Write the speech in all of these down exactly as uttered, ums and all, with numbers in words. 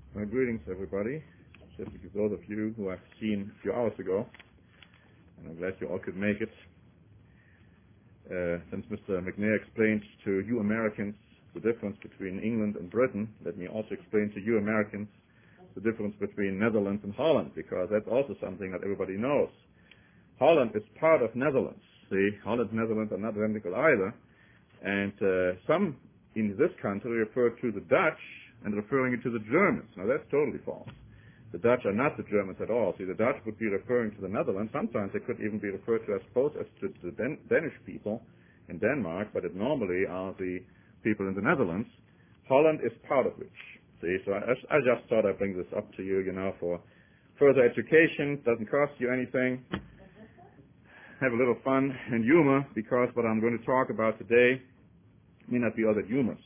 My greetings, everybody, especially to those of you who I've seen a few hours ago, and I'm glad you all could make it. Uh, since Mister McNair explained to you Americans the difference between England and Britain, let me also explain to you Americans the difference between Netherlands and Holland, because that's also something that everybody knows. Holland is part of Netherlands. See, Holland and Netherlands are not identical either, and uh, some in this country refer to the Dutch and referring it to the Germans. Now that's totally false. The Dutch are not the Germans at all. See, the Dutch would be referring to the Netherlands. Sometimes they could even be referred to as both as to the Dan- Danish people in Denmark, but it normally are the people in the Netherlands. Holland is part of which. See, so I, I just thought I'd bring this up to you, you know, for further education. Doesn't cost you anything. Have a little fun and humor, because what I'm going to talk about today may not be all that humorous.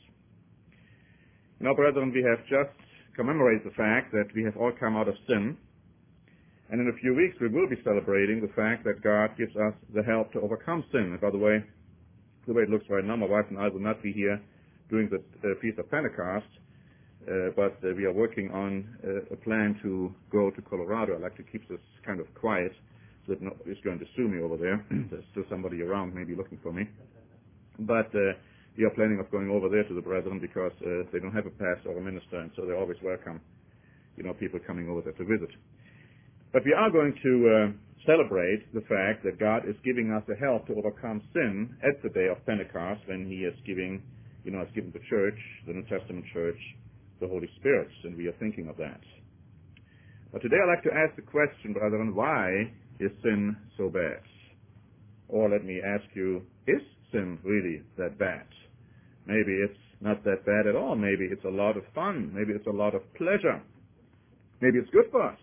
Now, brethren, we have just commemorated the fact that we have all come out of sin, and in a few weeks we will be celebrating the fact that God gives us the help to overcome sin. And by the way, the way it looks right now, my wife and I will not be here during the uh, Feast of Pentecost, uh, but uh, we are working on uh, a plan to go to Colorado. I like to keep this kind of quiet so that nobody's going to sue me over there. There's still somebody around maybe looking for me. But uh, we are planning of going over there to the brethren, because uh, they don't have a pastor or a minister, and so they're always welcome, you know, people coming over there to visit. But we are going to uh, celebrate the fact that God is giving us the help to overcome sin at the day of Pentecost, when He is giving, you know, has given the church, the New Testament church, the Holy Spirit, and we are thinking of that. But today I'd like to ask the question, brethren, why is sin so bad? Or let me ask you, is sin really that bad? Maybe it's not that bad at all. Maybe it's a lot of fun. Maybe it's a lot of pleasure. Maybe it's good for us.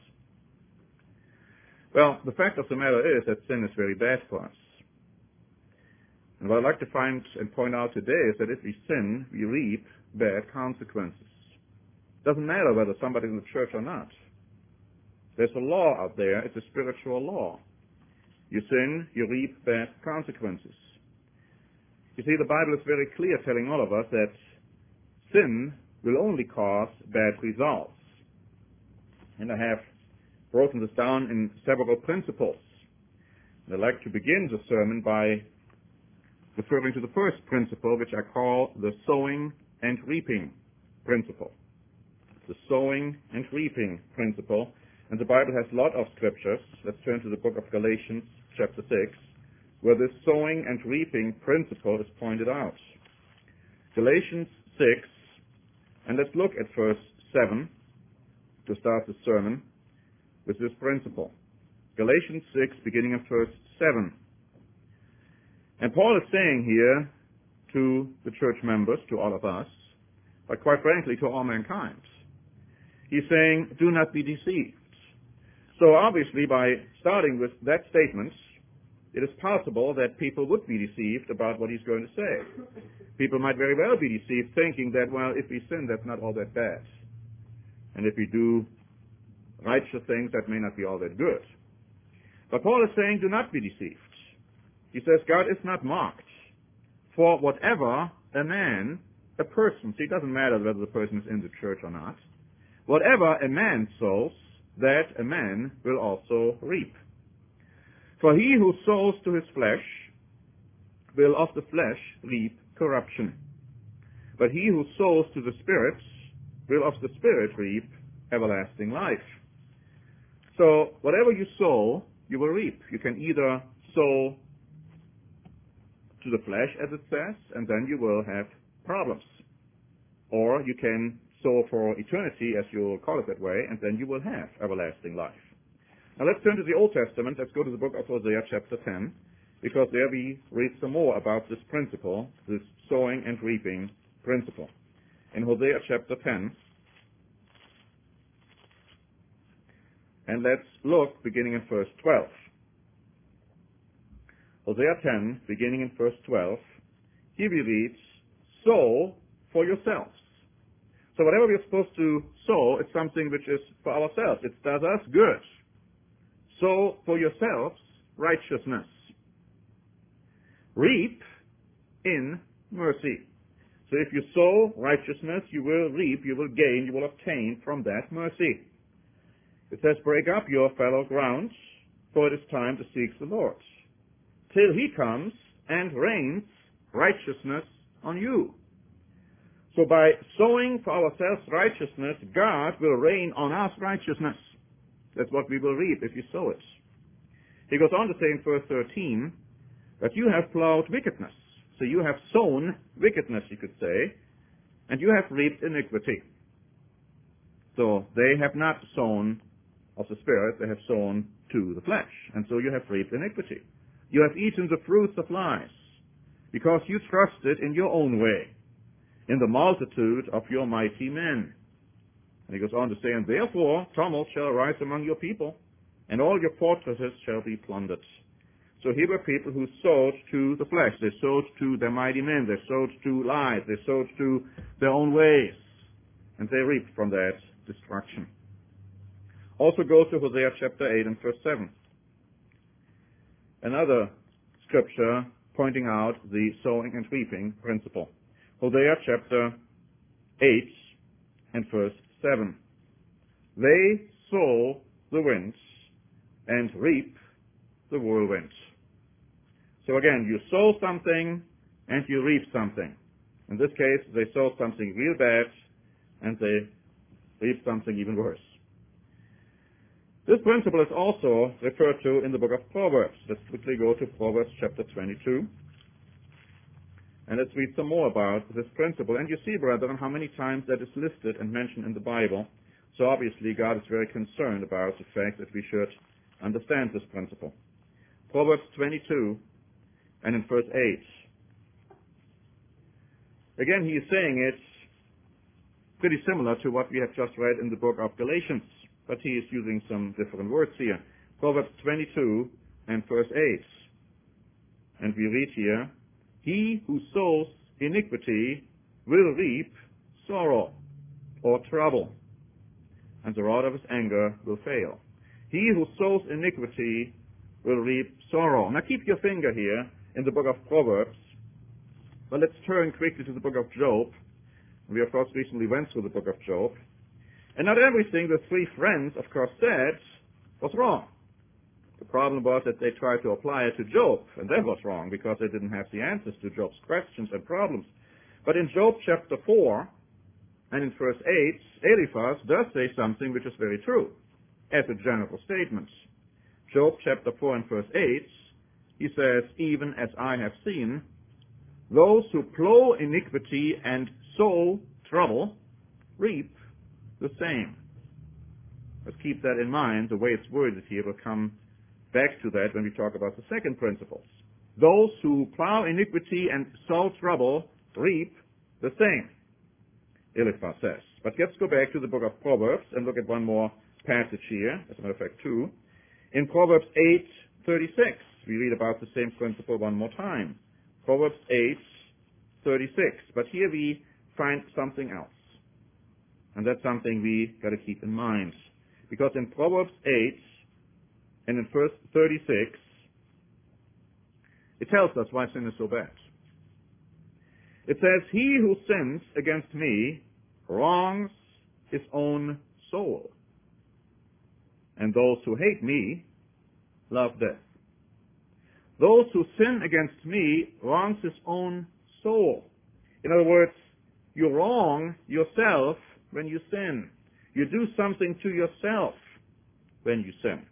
Well, the fact of the matter is that sin is very bad for us. And what I'd like to find and point out today is that if we sin, we reap bad consequences. It doesn't matter whether somebody's in the church or not. There's a law out there. It's a spiritual law. You sin, you reap bad consequences. You see, the Bible is very clear, telling all of us that sin will only cause bad results. And I have broken this down in several principles. And I'd like to begin the sermon by referring to the first principle, which I call the sowing and reaping principle. The sowing and reaping principle. And the Bible has a lot of scriptures. Let's turn to the book of Galatians, chapter six, where this sowing and reaping principle is pointed out. Galatians six, and let's look at verse seven to start the sermon with this principle. Galatians six, beginning at verse seven. And Paul is saying here to the church members, to all of us, but quite frankly to all mankind, he's saying, do not be deceived. So obviously, by starting with that statement, it is possible that people would be deceived about what he's going to say. People might very well be deceived, thinking that, well, if we sin, that's not all that bad. And if we do righteous things, that may not be all that good. But Paul is saying, do not be deceived. He says, God is not mocked. For whatever a man, a person, see, it doesn't matter whether the person is in the church or not, whatever a man sows, that a man will also reap. For he who sows to his flesh will of the flesh reap corruption. But he who sows to the Spirit will of the Spirit reap everlasting life. So whatever you sow, you will reap. You can either sow to the flesh, as it says, and then you will have problems. Or you can sow for eternity, as you'll call it that way, and then you will have everlasting life. Now let's turn to the Old Testament. Let's go to the book of Hosea chapter ten, because there we read some more about this principle, this sowing and reaping principle. In Hosea chapter ten, and let's look beginning in verse twelve. Hosea ten, beginning in verse twelve, here we read, sow for yourselves. So whatever we're supposed to sow, it's something which is for ourselves. It does us good. Sow for yourselves righteousness. Reap in mercy. So if you sow righteousness, you will reap, you will gain, you will obtain from that mercy. It says, break up your fallow ground, for it is time to seek the Lord, till he comes and rains righteousness on you. So by sowing for ourselves righteousness, God will rain on us righteousness. That's what we will reap if you sow it. He goes on to say in verse thirteen, that you have plowed wickedness. So you have sown wickedness, you could say, and you have reaped iniquity. So they have not sown of the Spirit, they have sown to the flesh, and so you have reaped iniquity. You have eaten the fruits of lies, because you trusted in your own way, in the multitude of your mighty men. And he goes on to say, and therefore tumult shall arise among your people, and all your fortresses shall be plundered. So here were people who sowed to the flesh. They sowed to their mighty men. They sowed to lies. They sowed to their own ways. And they reaped from that destruction. Also go to Hosea chapter eight and verse seven. Another scripture pointing out the sowing and reaping principle. Hosea chapter eight and verse seven. They sow the winds and reap the whirlwind. So again, you sow something and you reap something. In this case, they sow something real bad and they reap something even worse. This principle is also referred to in the book of Proverbs. Let's quickly go to Proverbs chapter twenty-two. And let's read some more about this principle. And you see, brethren, how many times that is listed and mentioned in the Bible. So obviously God is very concerned about the fact that we should understand this principle. Proverbs twenty-two and in verse eight. Again, he is saying it's pretty similar to what we have just read in the book of Galatians, but he is using some different words here. Proverbs twenty-two and verse eight. And we read here, he who sows iniquity will reap sorrow or trouble, and the rod of his anger will fail. He who sows iniquity will reap sorrow. Now keep your finger here in the book of Proverbs, but let's turn quickly to the book of Job. We, of course, recently went through the book of Job. And not everything the three friends, of course, said was wrong. The problem was that they tried to apply it to Job, and that was wrong because they didn't have the answers to Job's questions and problems. But in Job chapter four and in verse eight, Eliphaz does say something which is very true as a general statement. Job chapter four and verse eight, he says, even as I have seen, those who plow iniquity and sow trouble reap the same. Let's keep that in mind. The way it's worded here will come back to that when we talk about the second principles. Those who plow iniquity and sow trouble reap the same, Eliphaz says. But let's go back to the book of Proverbs and look at one more passage here, as a matter of fact, two. In Proverbs eight thirty-six, we read about the same principle one more time. Proverbs eight thirty-six. But here we find something else. And that's something we got to keep in mind. Because in Proverbs eight and in verse thirty-six, it tells us why sin is so bad. It says, he who sins against me wrongs his own soul, and those who hate me love death. Those who sin against me wrongs his own soul. In other words, you wrong yourself when you sin. You do something to yourself when you sin.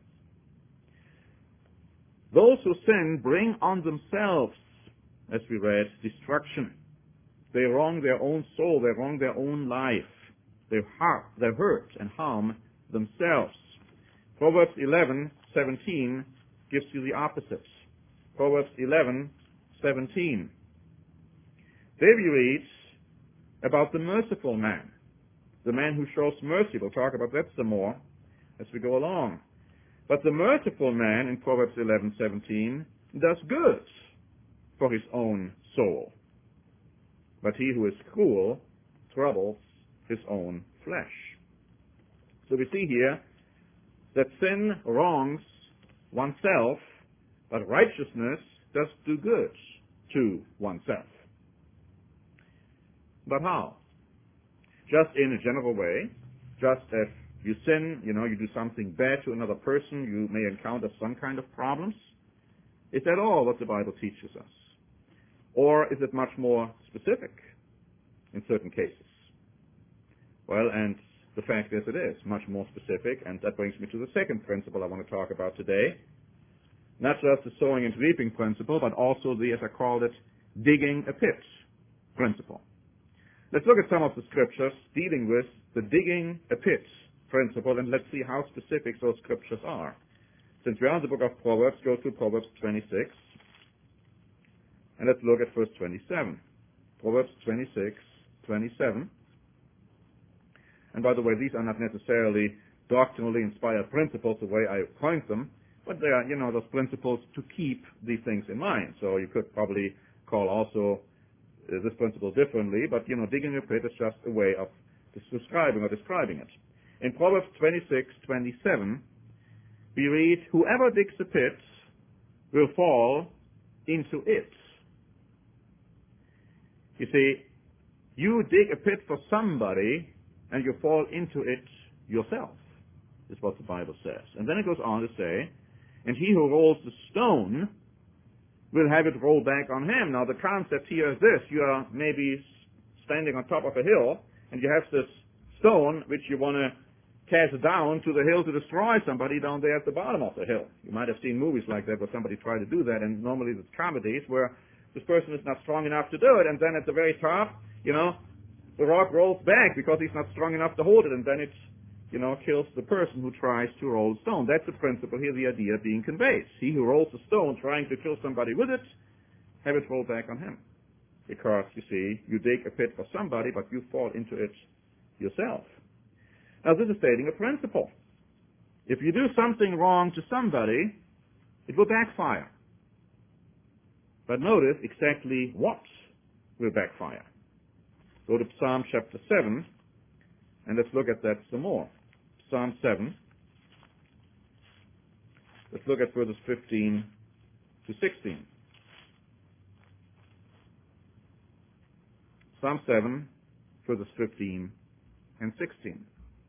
Those who sin bring on themselves, as we read, destruction. They wrong their own soul. They wrong their own life. They hurt, they hurt and harm themselves. Proverbs eleven seventeen gives you the opposite. Proverbs eleven seventeen. There we read about the merciful man, the man who shows mercy. We'll talk about that some more as we go along. But the merciful man in Proverbs eleven seventeen does good for his own soul. But he who is cruel troubles his own flesh. So we see here that sin wrongs oneself, but righteousness does do good to oneself. But how? Just in a general way, just if you sin, you know, you do something bad to another person, you may encounter some kind of problems. Is that all what the Bible teaches us? Or is it much more specific in certain cases? Well, and the fact is it is much more specific, and that brings me to the second principle I want to talk about today. Not just the sowing and reaping principle, but also the, as I called it, digging a pit principle. Let's look at some of the scriptures dealing with the digging a pit principle, and let's see how specific those scriptures are. Since we are in the book of Proverbs, go to Proverbs twenty-six, and let's look at verse twenty-seven. Proverbs twenty-six, twenty-seven. And by the way, these are not necessarily doctrinally inspired principles the way I point them, but they are, you know, those principles to keep these things in mind. So you could probably call also uh, this principle differently, but, you know, digging a pit is just a way of describing or describing it. In Proverbs twenty-six, twenty-seven, we read, whoever digs a pit will fall into it. You see, you dig a pit for somebody and you fall into it yourself, is what the Bible says. And then it goes on to say, and he who rolls the stone will have it roll back on him. Now the concept here is this: you are maybe standing on top of a hill and you have this stone which you want to cast down to the hill to destroy somebody down there at the bottom of the hill. You might have seen movies like that where somebody tried to do that, and normally it's comedies where this person is not strong enough to do it, and then at the very top, you know, the rock rolls back because he's not strong enough to hold it, and then it, you know, kills the person who tries to roll the stone. That's the principle here, the idea being conveyed. He who rolls the stone trying to kill somebody with it, have it roll back on him. Because, you see, you dig a pit for somebody, but you fall into it yourself. Now, this is stating a principle. If you do something wrong to somebody, it will backfire. But notice exactly what will backfire. Go to Psalm chapter seven, and let's look at that some more. Psalm seven. Let's look at verses fifteen to sixteen. Psalm seven, verses fifteen and sixteen.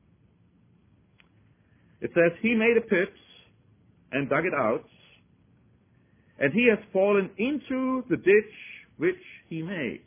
It says, he made a pit and dug it out, and he has fallen into the ditch which he made.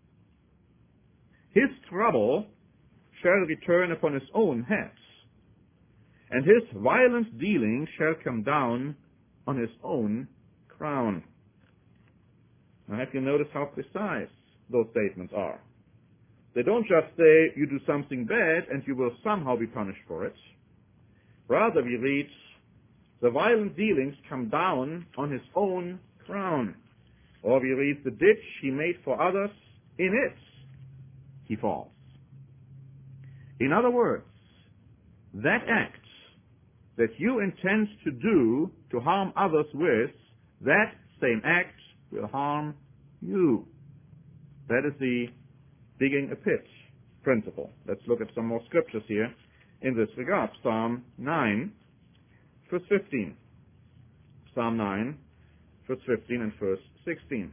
His trouble shall return upon his own head, and his violent dealing shall come down on his own crown. Now, have you noticed how precise those statements are? They don't just say you do something bad and you will somehow be punished for it. Rather, we read, the violent dealings come down on his own crown. Or we read, the ditch he made for others, in it he falls. In other words, that act that you intend to do to harm others with, that same act will harm you. That is the digging a pit principle. Let's look at some more scriptures here in this regard. Psalm nine, verse fifteen. Psalm nine, verse fifteen and verse sixteen.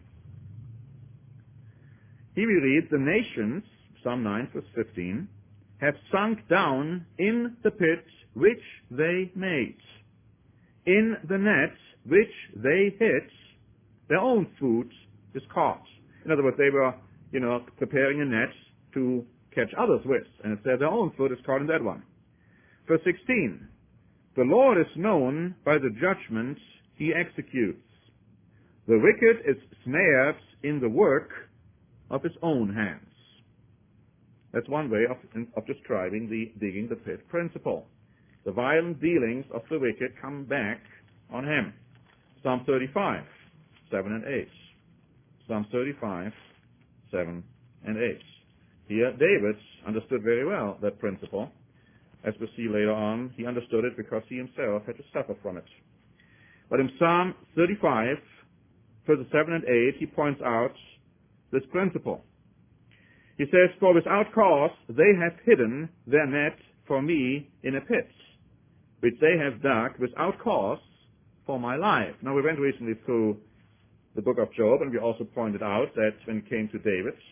Here we read, the nations, Psalm nine, verse fifteen, have sunk down in the pit which they made. In the net which they hid, their own food is caught. In other words, they were, you know, preparing a net to catch others with. And it said their own food is caught in that one. Verse sixteen, the Lord is known by the judgment he executes. The wicked is snared in the work of his own hands. That's one way of, of describing the digging the pit principle. The violent dealings of the wicked come back on him. Psalm thirty-five, seven and eight. Psalm thirty-five, seven and eight. Here, David understood very well that principle. As we'll see later on, he understood it because he himself had to suffer from it. But in Psalm thirty-five, verses seven and eight, he points out this principle. He says, for without cause they have hidden their net for me in a pit, which they have dug without cause for my life. Now, we went recently through the book of Job, and we also pointed out that when it came to David,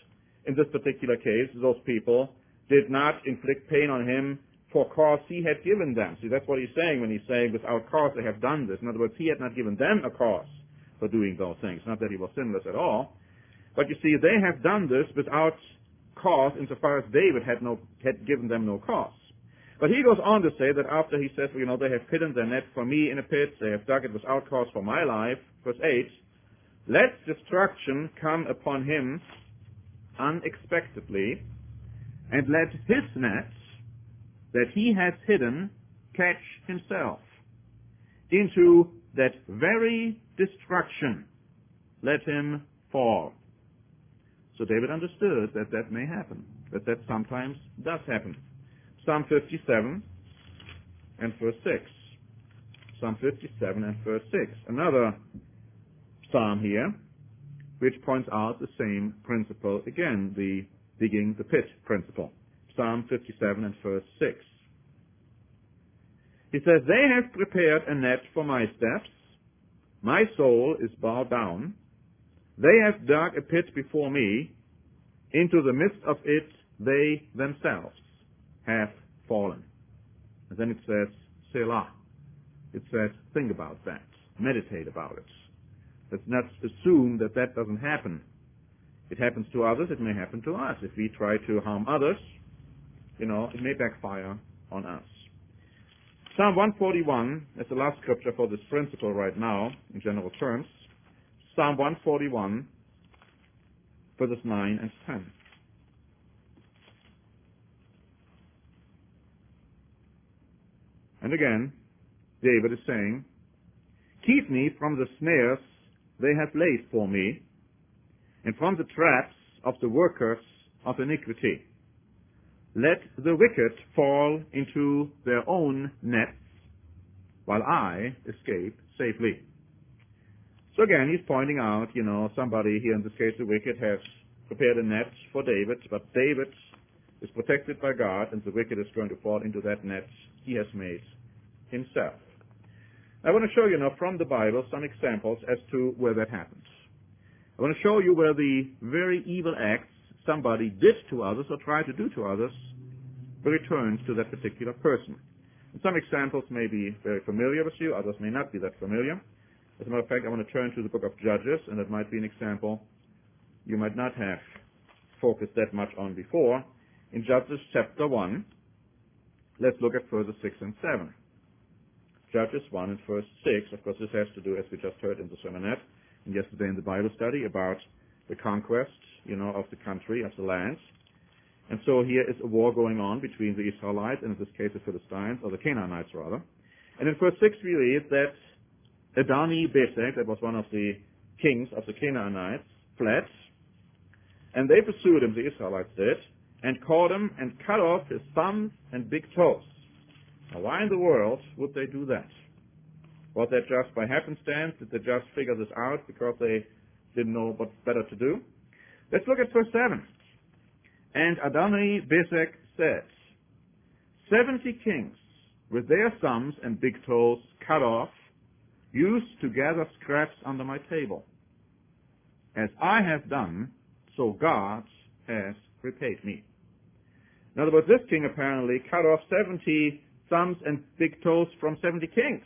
in this particular case, those people did not inflict pain on him for cause he had given them. See, that's what he's saying when he's saying, without cause they have done this. In other words, he had not given them a cause for doing those things. Not that he was sinless at all. But you see, they have done this without cause insofar as David had no had given them no cause. But he goes on to say that after he says, well, you know, they have hidden their net for me in a pit, they have dug it without cause for my life, verse eight, let destruction come upon him unexpectedly, and let his nets that he has hidden catch himself. Into that very destruction let him fall. So David understood that that may happen, that that sometimes does happen. Psalm fifty-seven and verse six. Psalm fifty-seven and verse six. Another psalm here, which points out the same principle again, the digging the pit principle. Psalm fifty-seven and verse six. He says, they have prepared a net for my steps. My soul is bowed down. They have dug a pit before me. Into the midst of it they themselves have fallen. And then it says, Selah. It says, think about that. Meditate about it. Let's not assume that that doesn't happen. It happens to others, it may happen to us. If we try to harm others, you know, it may backfire on us. Psalm one forty-one is the last scripture for this principle right now, in general terms. Psalm one forty-one, verses nine and ten. And again, David is saying, keep me from the snares they have laid for me, and from the traps of the workers of iniquity. Let the wicked fall into their own nets, while I escape safely. So again, he's pointing out, you know, somebody here, in this case the wicked, has prepared a net for David, but David is protected by God, and the wicked is going to fall into that net he has made himself. I want to show you now from the Bible some examples as to where that happens. I want to show you where the very evil acts somebody did to others or tried to do to others returns to that particular person. And some examples may be very familiar with you, others may not be that familiar. As a matter of fact, I want to turn to the book of Judges, and it might be an example you might not have focused that much on before. In Judges chapter one, let's look at verses six and seven. Judges one and verse six, of course this has to do, as we just heard in the sermonette, and yesterday in the Bible study, about the conquest, you know, of the country, of the land. And so here is a war going on between the Israelites, and in this case the Philistines, or the Canaanites rather. And in verse six we read that Adoni-Bezek, that was one of the kings of the Canaanites, fled, and they pursued him, the Israelites did, and caught him and cut off his thumbs and big toes. Now why in the world would they do that? Was that just by happenstance? Did they just figure this out because they didn't know what better to do? Let's look at verse seven. And Adoni-Bezek said, seventy kings with their thumbs and big toes cut off used to gather scraps under my table. As I have done, so God has repaid me. In other words, this king apparently cut off seventy thumbs and big toes from seventy kings.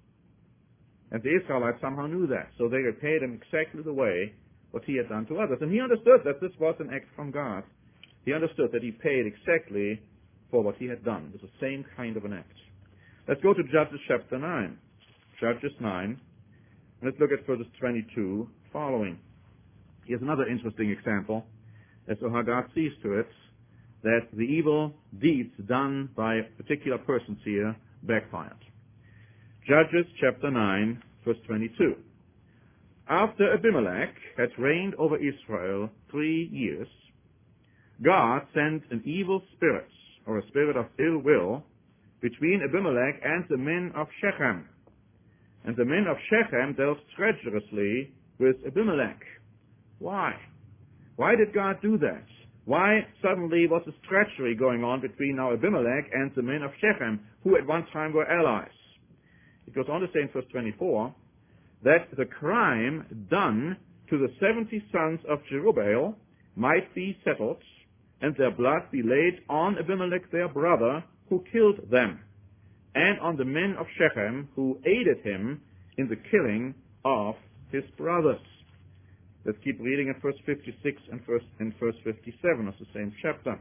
And the Israelites somehow knew that, so they repaid him exactly the way what he had done to others. And he understood that this was an act from God. He understood that he paid exactly for what he had done. It was the same kind of an act. Let's go to Judges chapter nine. Judges nine. Let's look at verses twenty-two following. Here's another interesting example as to how God sees to it that the evil deeds done by particular persons here backfired. Judges chapter nine, verse twenty-two. After Abimelech had reigned over Israel three years, God sent an evil spirit, or a spirit of ill will, between Abimelech and the men of Shechem. And the men of Shechem dealt treacherously with Abimelech. Why? Why did God do that? Why suddenly was this treachery going on between now Abimelech and the men of Shechem, who at one time were allies? It goes on to say in verse twenty-four, that the crime done to the seventy sons of Jerubbaal might be settled, and their blood be laid on Abimelech their brother, who killed them, and on the men of Shechem, who aided him in the killing of his brothers. Let's keep reading at verse fifty-six and verse, and verse fifty-seven of the same chapter.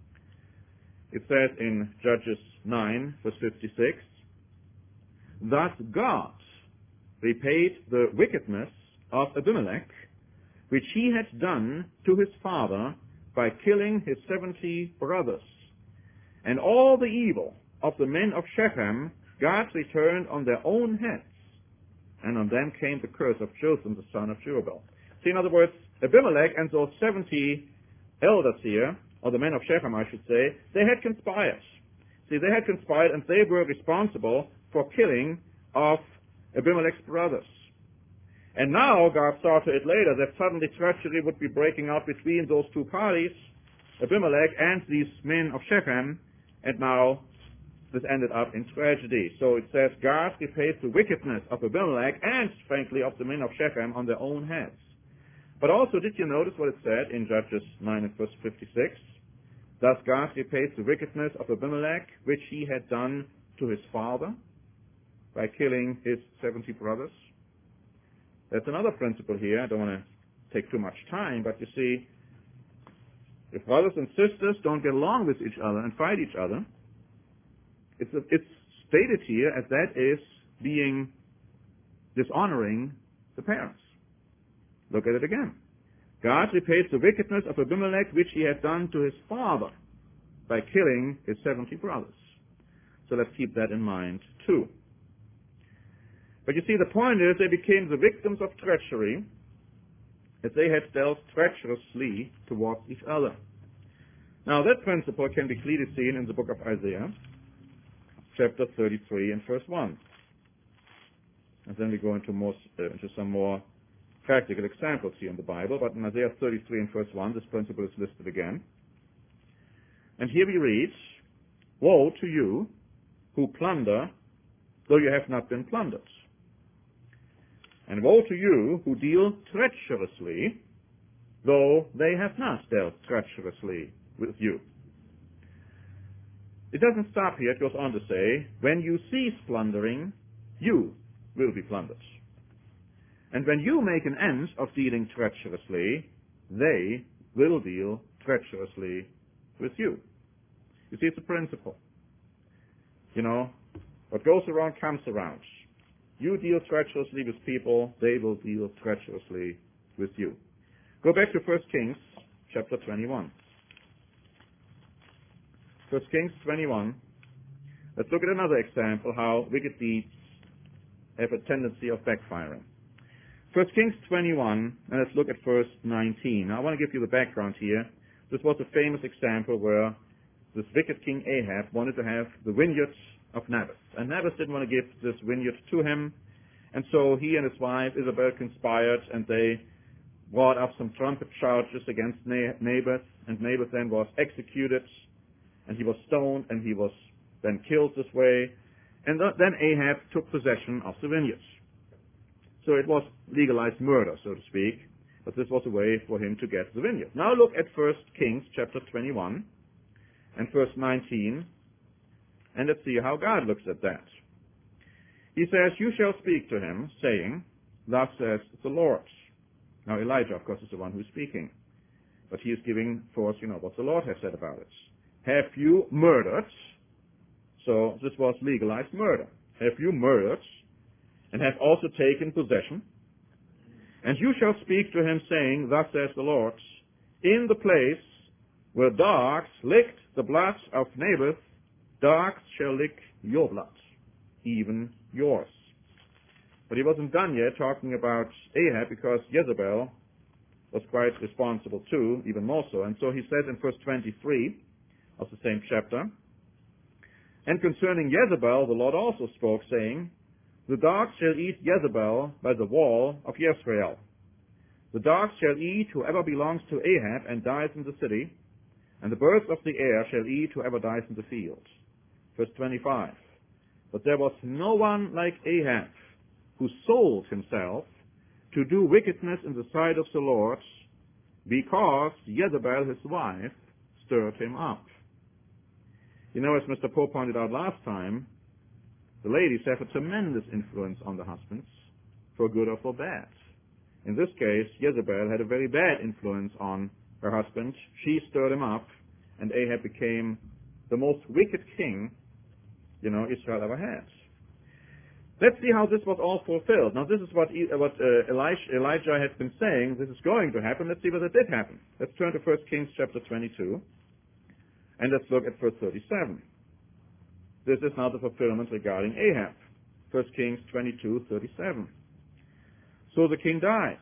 It says in Judges nine, verse fifty-six, "Thus God repaid the wickedness of Abimelech, which he had done to his father by killing his seventy brothers. And all the evil of the men of Shechem God returned on their own heads, and on them came the curse of Jotham the son of Jerubbaal." See, in other words, Abimelech and those seventy elders here, or the men of Shechem, I should say, they had conspired. See, they had conspired, and they were responsible for killing of Abimelech's brothers. And now God saw to it later that suddenly treachery would be breaking out between those two parties, Abimelech and these men of Shechem, and now this ended up in tragedy. So it says God repaid the wickedness of Abimelech and, frankly, of the men of Shechem on their own heads. But also, did you notice what it said in Judges nine and verse fifty-six? "Thus God repaid the wickedness of Abimelech, which he had done to his father by killing his seventy brothers." That's another principle here. I don't want to take too much time, but you see, if brothers and sisters don't get along with each other and fight each other, it's, a, it's stated here as that is being dishonoring the parents. Look at it again. "God repaid the wickedness of Abimelech, which he had done to his father by killing his seventy brothers." So let's keep that in mind too. But you see, the point is they became the victims of treachery as they had dealt treacherously towards each other. Now that principle can be clearly seen in the book of Isaiah, chapter thirty-three and verse one. And then we go into, more, uh, into some more practical examples here in the Bible, but in Isaiah thirty-three and verse one, this principle is listed again. And here we read, "Woe to you who plunder, though you have not been plundered. And woe to you who deal treacherously, though they have not dealt treacherously with you." It doesn't stop here. It goes on to say, "When you cease plundering, you will be plundered. And when you make an end of dealing treacherously, they will deal treacherously with you." You see, it's a principle. You know, what goes around comes around. You deal treacherously with people, they will deal treacherously with you. Go back to First Kings, chapter twenty-one. First Kings twenty-one. Let's look at another example how wicked deeds have a tendency of backfiring. First Kings twenty-one, and let's look at verse nineteen. Now, I want to give you the background here. This was a famous example where this wicked king Ahab wanted to have the vineyards of Naboth. And Naboth didn't want to give this vineyard to him. And so he and his wife Isabel conspired, and they brought up some trumpet charges against Naboth. And Naboth then was executed, and he was stoned, and he was then killed this way. And then Ahab took possession of the vineyards. So it was legalized murder, so to speak, but this was a way for him to get the vineyard. Now look at First Kings chapter twenty-one and verse nineteen, and let's see how God looks at that. He says, "You shall speak to him, saying, Thus says the Lord." Now Elijah, of course, is the one who's speaking, but he is giving forth, you know, what the Lord has said about it. "Have you murdered?" So this was legalized murder. "Have you murdered, and have also taken possession? And you shall speak to him, saying, Thus says the Lord, in the place where dogs licked the blood of Naboth, dogs shall lick your blood, even yours." But he wasn't done yet talking about Ahab, because Jezebel was quite responsible too, even more so. And so he says in verse twenty-three of the same chapter, "And concerning Jezebel, the Lord also spoke, saying, The dogs shall eat Jezebel by the wall of Jezreel. The dogs shall eat whoever belongs to Ahab and dies in the city, and the birds of the air shall eat whoever dies in the field." Verse twenty-five, "But there was no one like Ahab, who sold himself to do wickedness in the sight of the Lord, because Jezebel, his wife, stirred him up. You know, as Mister Pope pointed out last time, the ladies have a tremendous influence on the husbands, for good or for bad. In this case, Jezebel had a very bad influence on her husband. She stirred him up, and Ahab became the most wicked king, you know, Israel ever had. Let's see how this was all fulfilled. Now, this is what, what uh, Elijah, Elijah had been saying. This is going to happen. Let's see whether it did happen. Let's turn to First Kings chapter twenty-two, and let's look at verse thirty-seven. This is now the fulfillment regarding Ahab. First Kings twenty-two, thirty-seven. So the king died,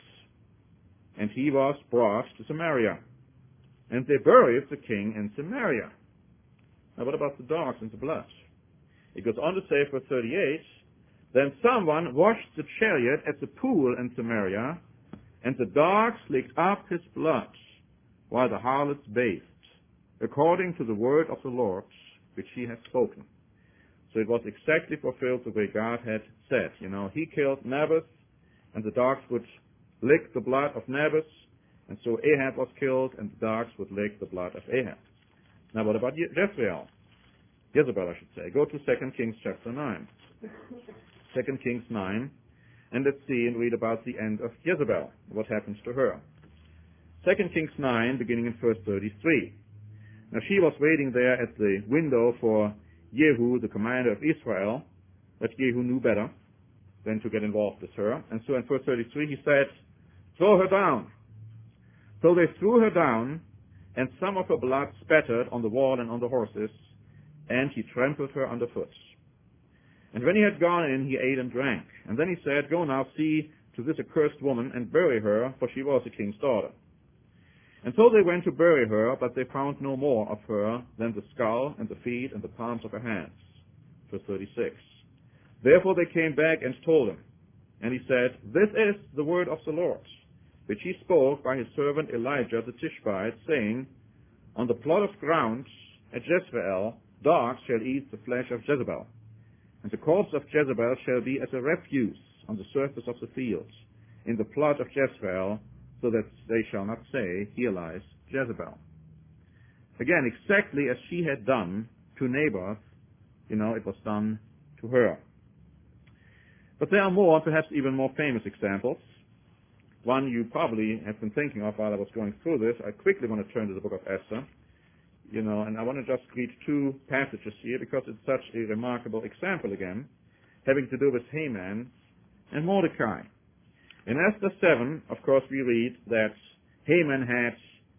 and he was brought to Samaria, and they buried the king in Samaria. Now, what about the dogs and the blood? It goes on to say, verse thirty-eight, then someone washed the chariot at the pool in Samaria, and the dogs licked up his blood, while the harlots bathed, according to the word of the Lord, which he had spoken. So it was exactly fulfilled the way God had said. You know, he killed Naboth, and the dogs would lick the blood of Naboth, and so Ahab was killed, and the dogs would lick the blood of Ahab. Now, what about Jezebel? Jezebel, I should say. Go to Second Kings chapter nine. Second Kings nine, and let's see and read about the end of Jezebel, what happens to her. Second Kings nine, beginning in verse thirty-three. Now, she was waiting there at the window for Jehu, the commander of Israel, but Jehu knew better than to get involved with her. And so in verse thirty-three, he said, throw her down. So they threw her down, and some of her blood spattered on the wall and on the horses, and he trampled her underfoot. And when he had gone in, he ate and drank. And then he said, go now, see to this accursed woman, and bury her, for she was a king's daughter. And so they went to bury her, but they found no more of her than the skull and the feet and the palms of her hands. Verse thirty-six. Therefore they came back and told him. And he said, this is the word of the Lord, which he spoke by his servant Elijah the Tishbite, saying, on the plot of ground at Jezreel, dogs shall eat the flesh of Jezebel, and the corpse of Jezebel shall be as a refuse on the surface of the fields, in the plot of Jezreel, so that they shall not say, here lies Jezebel. Again, exactly as she had done to Naboth, you know, it was done to her. But there are more, perhaps even more famous examples. One you probably have been thinking of while I was going through this. I quickly want to turn to the book of Esther, you know, and I want to just read two passages here because it's such a remarkable example again, having to do with Haman and Mordecai. In Esther seven, of course, we read that Haman had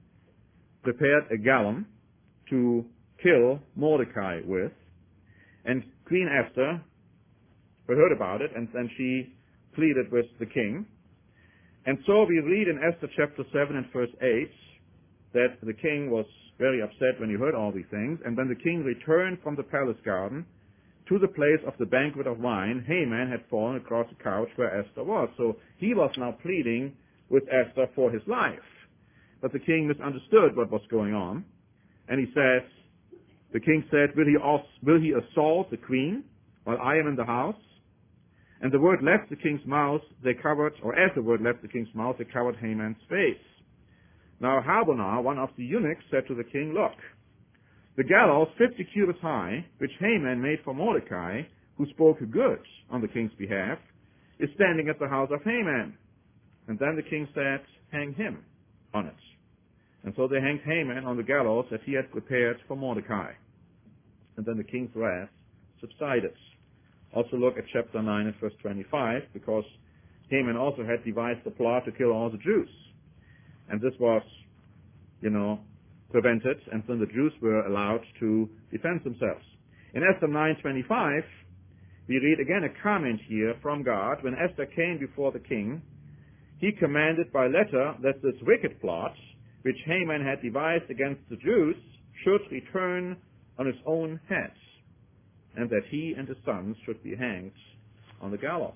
prepared a gallon to kill Mordecai with, and Queen Esther heard about it, and then she pleaded with the king. And so we read in Esther chapter seven and verse eight that the king was very upset when he heard all these things, and when the king returned from the palace garden to the place of the banquet of wine, Haman had fallen across the couch where Esther was. So he was now pleading with Esther for his life. But the king misunderstood what was going on, and he says, the king said, will he, also, will he assault the queen while I am in the house? And the word left the king's mouth, they covered, or as the word left the king's mouth, they covered Haman's face. Now Harbonah, one of the eunuchs, said to the king, look, the gallows fifty cubits high, which Haman made for Mordecai, who spoke good on the king's behalf, is standing at the house of Haman. And then the king said, hang him on it. And so they hanged Haman on the gallows that he had prepared for Mordecai. And then the king's wrath subsided. Also look at chapter nine and verse twenty-five, because Haman also had devised a plot to kill all the Jews. And this was, you know, prevented, and then the Jews were allowed to defend themselves. In Esther nine twenty-five, we read again a comment here from God. When Esther came before the king, he commanded by letter that this wicked plot, which Haman had devised against the Jews, should return on his own head, and that he and his sons should be hanged on the gallows.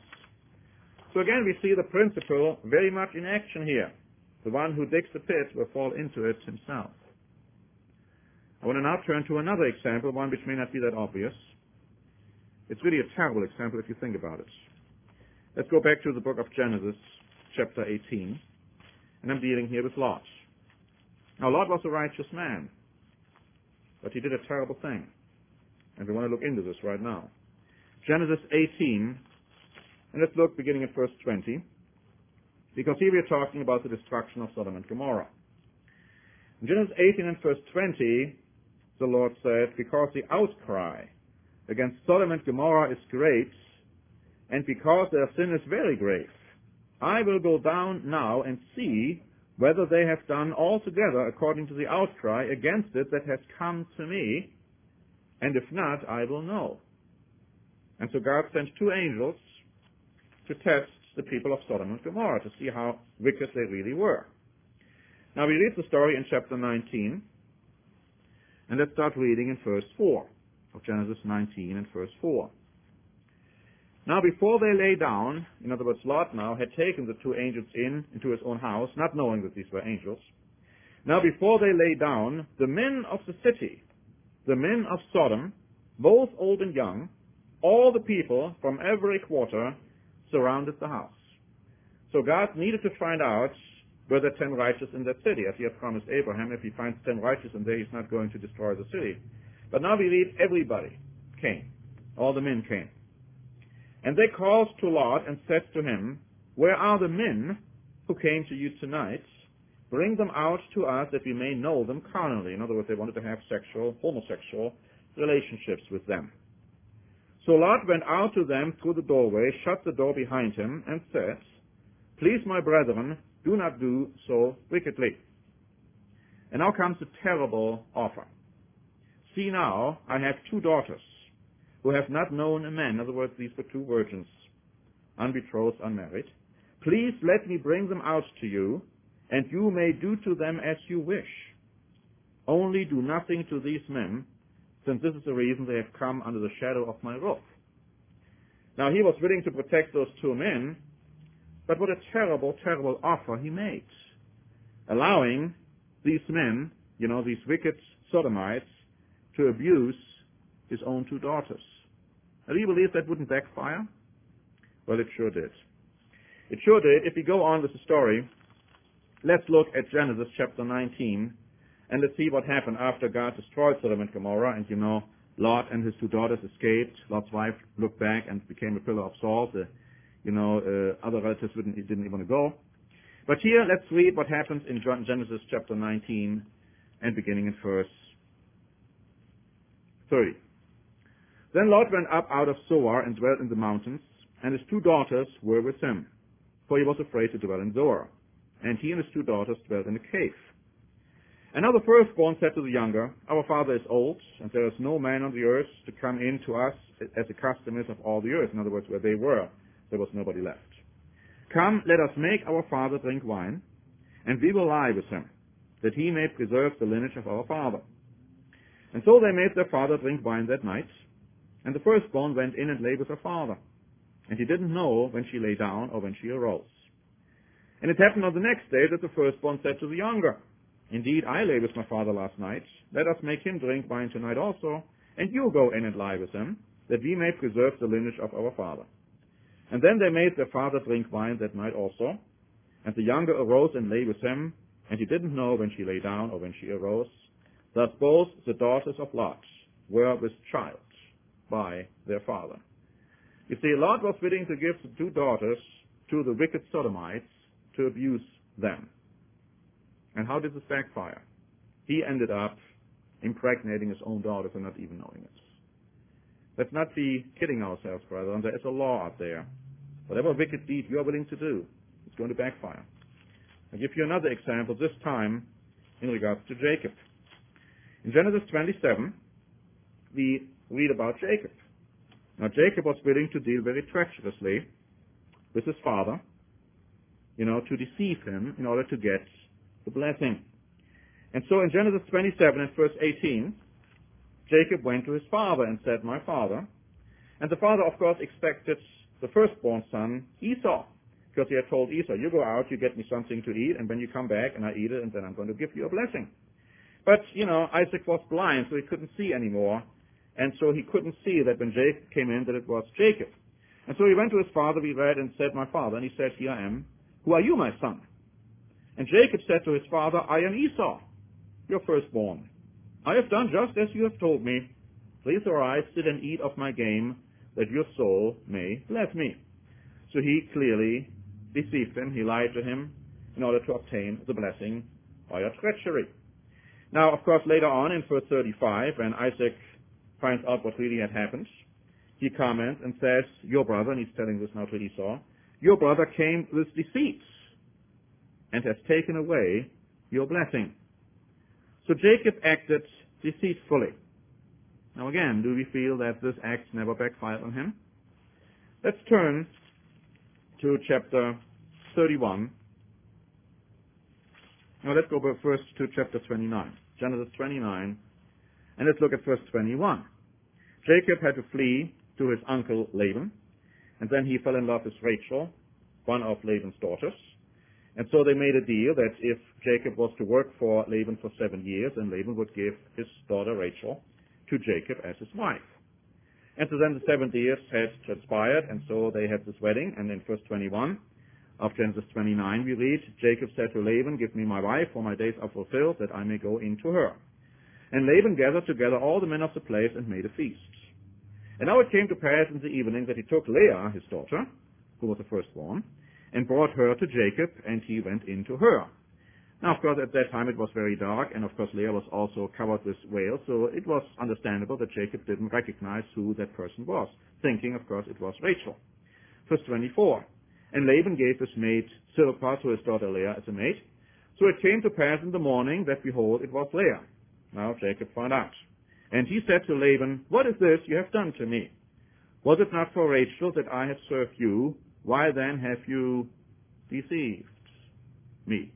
So again, we see the principle very much in action here. The one who digs the pit will fall into it himself. I want to now turn to another example, one which may not be that obvious. It's really a terrible example if you think about it. Let's go back to the book of Genesis, chapter eighteen, and I'm dealing here with Lot. Now, Lot was a righteous man, but he did a terrible thing. And we want to look into this right now. Genesis eighteen, and let's look beginning at verse twenty, because here we are talking about the destruction of Sodom and Gomorrah. In Genesis eighteen and verse twenty, the Lord said, because the outcry against Sodom and Gomorrah is great, and because their sin is very grave, I will go down now and see whether they have done altogether according to the outcry against it that has come to me, and if not, I will know. And so God sent two angels to test the people of Sodom and Gomorrah to see how wicked they really were. Now we read the story in chapter nineteen, and let's start reading in verse four of Genesis nineteen and verse four. Now before they lay down, in other words, Lot now had taken the two angels in into his own house, not knowing that these were angels. Now before they lay down, the men of the city, the men of Sodom, both old and young, all the people from every quarter surrounded the house. So God needed to find out were there ten righteous in that city, as he had promised Abraham. If he finds ten righteous in there, he's not going to destroy the city. But now we read everybody came. All the men came. And they called to Lot and said to him, where are the men who came to you tonight? Bring them out to us that we may know them carnally. In other words, they wanted to have sexual, homosexual relationships with them. So Lot went out to them through the doorway, shut the door behind him, and said, please, my brethren, do not do so wickedly. And now comes a terrible offer. See now, I have two daughters who have not known a man. In other words, these were two virgins, unbetrothed, unmarried. Please let me bring them out to you, and you may do to them as you wish. Only do nothing to these men, since this is the reason they have come under the shadow of my roof. Now he was willing to protect those two men, but what a terrible, terrible offer he made, allowing these men, you know, these wicked sodomites, to abuse his own two daughters. Now, do you believe that wouldn't backfire? Well, it sure did. It sure did. If we go on with the story, let's look at Genesis chapter nineteen, and let's see what happened after God destroyed Sodom and Gomorrah. And you know, Lot and his two daughters escaped. Lot's wife looked back and became a pillar of salt. The, you know, uh, other relatives didn't, didn't even want to go. But here, let's read what happens in Genesis chapter nineteen, and beginning in verse thirty. Then Lot went up out of Zoar and dwelt in the mountains, and his two daughters were with him, for he was afraid to dwell in Zoar. And he and his two daughters dwelt in a cave. And now the firstborn said to the younger, our father is old, and there is no man on the earth to come in to us as the custom is of all the earth. In other words, where they were, there was nobody left. Come, let us make our father drink wine, and we will lie with him, that he may preserve the lineage of our father. And so they made their father drink wine that night, and the firstborn went in and lay with her father. And he didn't know when she lay down or when she arose. And it happened on the next day that the firstborn said to the younger, indeed, I lay with my father last night. Let us make him drink wine tonight also, and you go in and lie with him, that we may preserve the lineage of our father. And then they made their father drink wine that night also. And the younger arose and lay with him, and he didn't know when she lay down or when she arose. Thus both the daughters of Lot were with child by their father. You see, Lot was willing to give the two daughters to the wicked Sodomites to abuse them. And how did this backfire? He ended up impregnating his own daughters and not even knowing it. Let's not be kidding ourselves, brethren. There is a law out there. Whatever wicked deed you are willing to do, it's going to backfire. I'll give you another example, this time in regards to Jacob. In Genesis twenty-seven, we read about Jacob. Now, Jacob was willing to deal very treacherously with his father, you know, to deceive him in order to get the blessing. And so in Genesis twenty-seven and verse eighteen, Jacob went to his father and said, my father. And the father, of course, expected the firstborn son, Esau, because he had told Esau, you go out, you get me something to eat, and when you come back and I eat it, and then I'm going to give you a blessing. But, you know, Isaac was blind, so he couldn't see anymore. And so he couldn't see that when Jacob came in that it was Jacob. And so he went to his father, we read, and said, my father. And he said, here I am. Who are you, my son? And Jacob said to his father, I am Esau. your firstborn. I have done just as you have told me. Please arise, sit and eat of my game, that your soul may bless me. So he clearly deceived him. He lied to him in order to obtain the blessing by a treachery. Now, of course, later on in verse thirty-five, when Isaac finds out what really had happened, he comments and says, your brother, and he's telling this now to Esau, your brother came with deceit and has taken away your blessing. So Jacob acted deceitfully. Now again, do we feel that this act never backfired on him? Let's turn to chapter thirty-one. Now let's go first to chapter twenty-nine. Genesis twenty-nine. And let's look at verse twenty-one. Jacob had to flee to his uncle Laban, and then he fell in love with Rachel, one of Laban's daughters. And so they made a deal that if Jacob was to work for Laban for seven years, then Laban would give his daughter Rachel to Jacob as his wife. And so then the seven years had transpired, and so they had this wedding. And in verse twenty-one of Genesis twenty-nine we read, Jacob said to Laban, give me my wife, for my days are fulfilled, that I may go in to her. And Laban gathered together all the men of the place and made a feast. And now it came to pass in the evening that he took Leah, his daughter, who was the firstborn, and brought her to Jacob, and he went in to her. Now, of course, at that time it was very dark, and of course Leah was also covered with veil, so it was understandable that Jacob didn't recognize who that person was, thinking, of course, it was Rachel. Verse twenty-four, and Laban gave his maid Zilpah to his daughter Leah as a maid. So it came to pass in the morning that, behold, it was Leah. Now Jacob found out. And he said to Laban, what is this you have done to me? Was it not for Rachel that I have served you? Why then have you deceived me?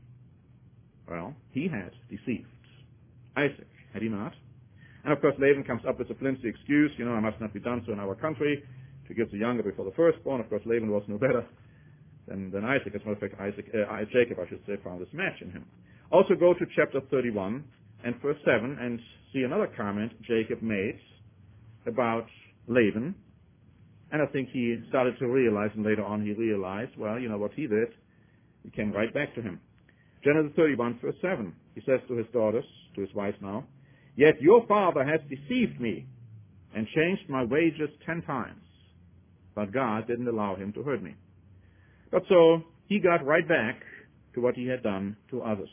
Well, he had deceived Isaac, had he not? And of course Laban comes up with a flimsy excuse, you know, I must not be done so in our country, to give the younger before the firstborn. Of course Laban was no better than, than Isaac. As a matter of fact, Isaac, uh, Jacob, I should say, found this match in him. Also go to chapter thirty-one and verse seven and see another comment Jacob made about Laban. And I think he started to realize, and later on he realized, well, you know what he did? He came right back to him. Genesis thirty-one, verse seven. He says to his daughters, to his wives now, yet your father has deceived me and changed my wages ten times. But God didn't allow him to hurt me. But so he got right back to what he had done to others.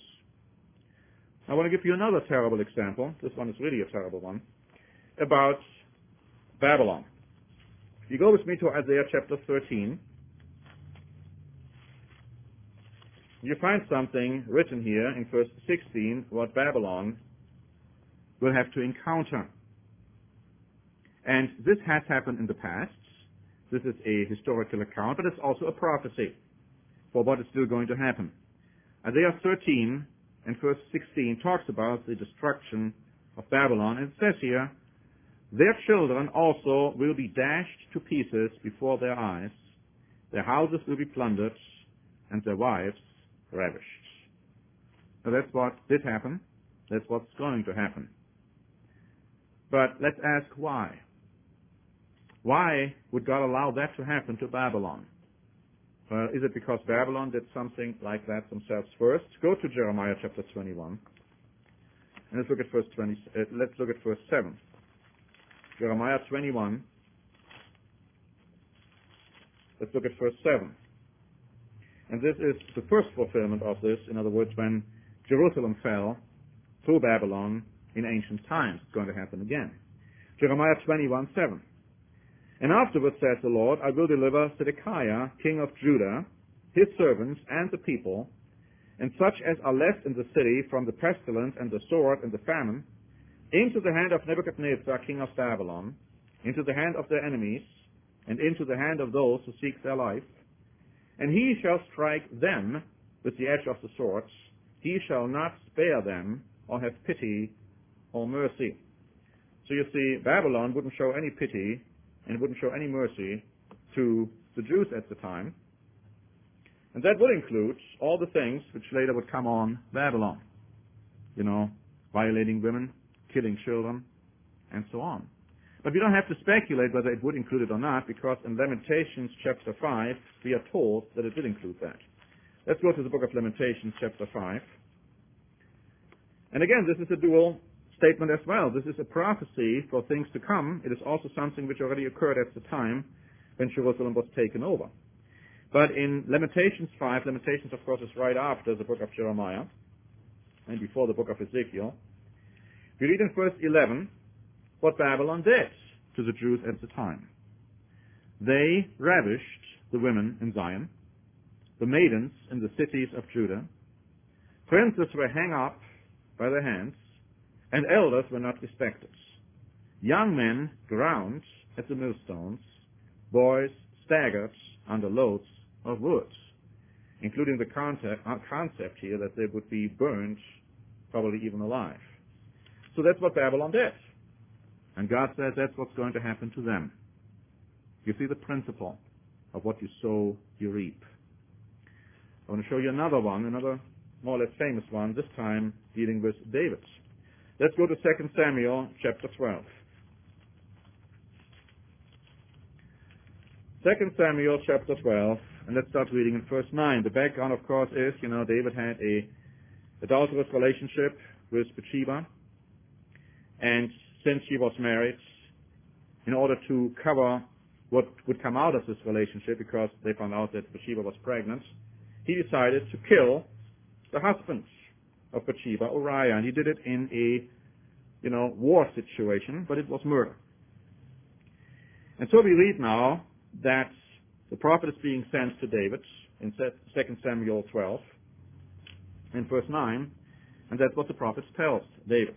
I want to give you another terrible example. This one is really a terrible one. About Babylon. If you go with me to Isaiah chapter thirteen, you find something written here in verse sixteen, what Babylon will have to encounter. And this has happened in the past. This is a historical account, but it's also a prophecy for what is still going to happen. Isaiah thirteen and verse sixteen talks about the destruction of Babylon, and it says here, their children also will be dashed to pieces before their eyes, their houses will be plundered, and their wives ravished. So that's what did happen. That's what's going to happen. But let's ask why. Why would God allow that to happen to Babylon? Well, is it because Babylon did something like that themselves first? Go to Jeremiah chapter twenty-one, and let's look at verse twenty. Uh, let's look at verse seven. Jeremiah twenty-one. Let's look at verse seven. And this is the first fulfillment of this. In other words, when Jerusalem fell through Babylon in ancient times, it's going to happen again. Jeremiah twenty-one, seven. And afterwards, says the Lord, I will deliver Zedekiah, king of Judah, his servants, and the people, and such as are left in the city from the pestilence and the sword and the famine, into the hand of Nebuchadnezzar, king of Babylon, into the hand of their enemies, and into the hand of those who seek their life. And he shall strike them with the edge of the sword. He shall not spare them, or have pity or mercy. So you see, Babylon wouldn't show any pity and wouldn't show any mercy to the Jews at the time. And that would include all the things which later would come on Babylon. You know, violating women, killing children, and so on. But we don't have to speculate whether it would include it or not, because in Lamentations chapter five, we are told that it will include that. Let's go to the book of Lamentations chapter five. And again, this is a dual statement as well. This is a prophecy for things to come. It is also something which already occurred at the time when Jerusalem was taken over. But in Lamentations five, Lamentations, of course, is right after the book of Jeremiah and before the book of Ezekiel, we read in verse eleven what Babylon did to the Jews at the time. They ravished the women in Zion, the maidens in the cities of Judah. Princes were hung up by their hands, and elders were not respected. Young men ground at the millstones, boys staggered under loads of wood, including the concept, uh, concept here that they would be burned, probably even alive. So that's what Babylon did. And God says that's what's going to happen to them. You see the principle of what you sow, you reap. I want to show you another one, another more or less famous one, this time dealing with David. Let's go to Second Samuel chapter twelve. Second Samuel chapter twelve, and let's start reading in verse nine. The background, of course, is, you know, David had a adulterous relationship with Bathsheba, and since she was married, in order to cover what would come out of this relationship, because they found out that Bathsheba was pregnant, he decided to kill the husband of Bathsheba, Uriah, and he did it in a, you know, war situation, but it was murder. And so we read now that the prophet is being sent to David in Second Samuel twelve, in verse nine, and that's what the prophet tells David.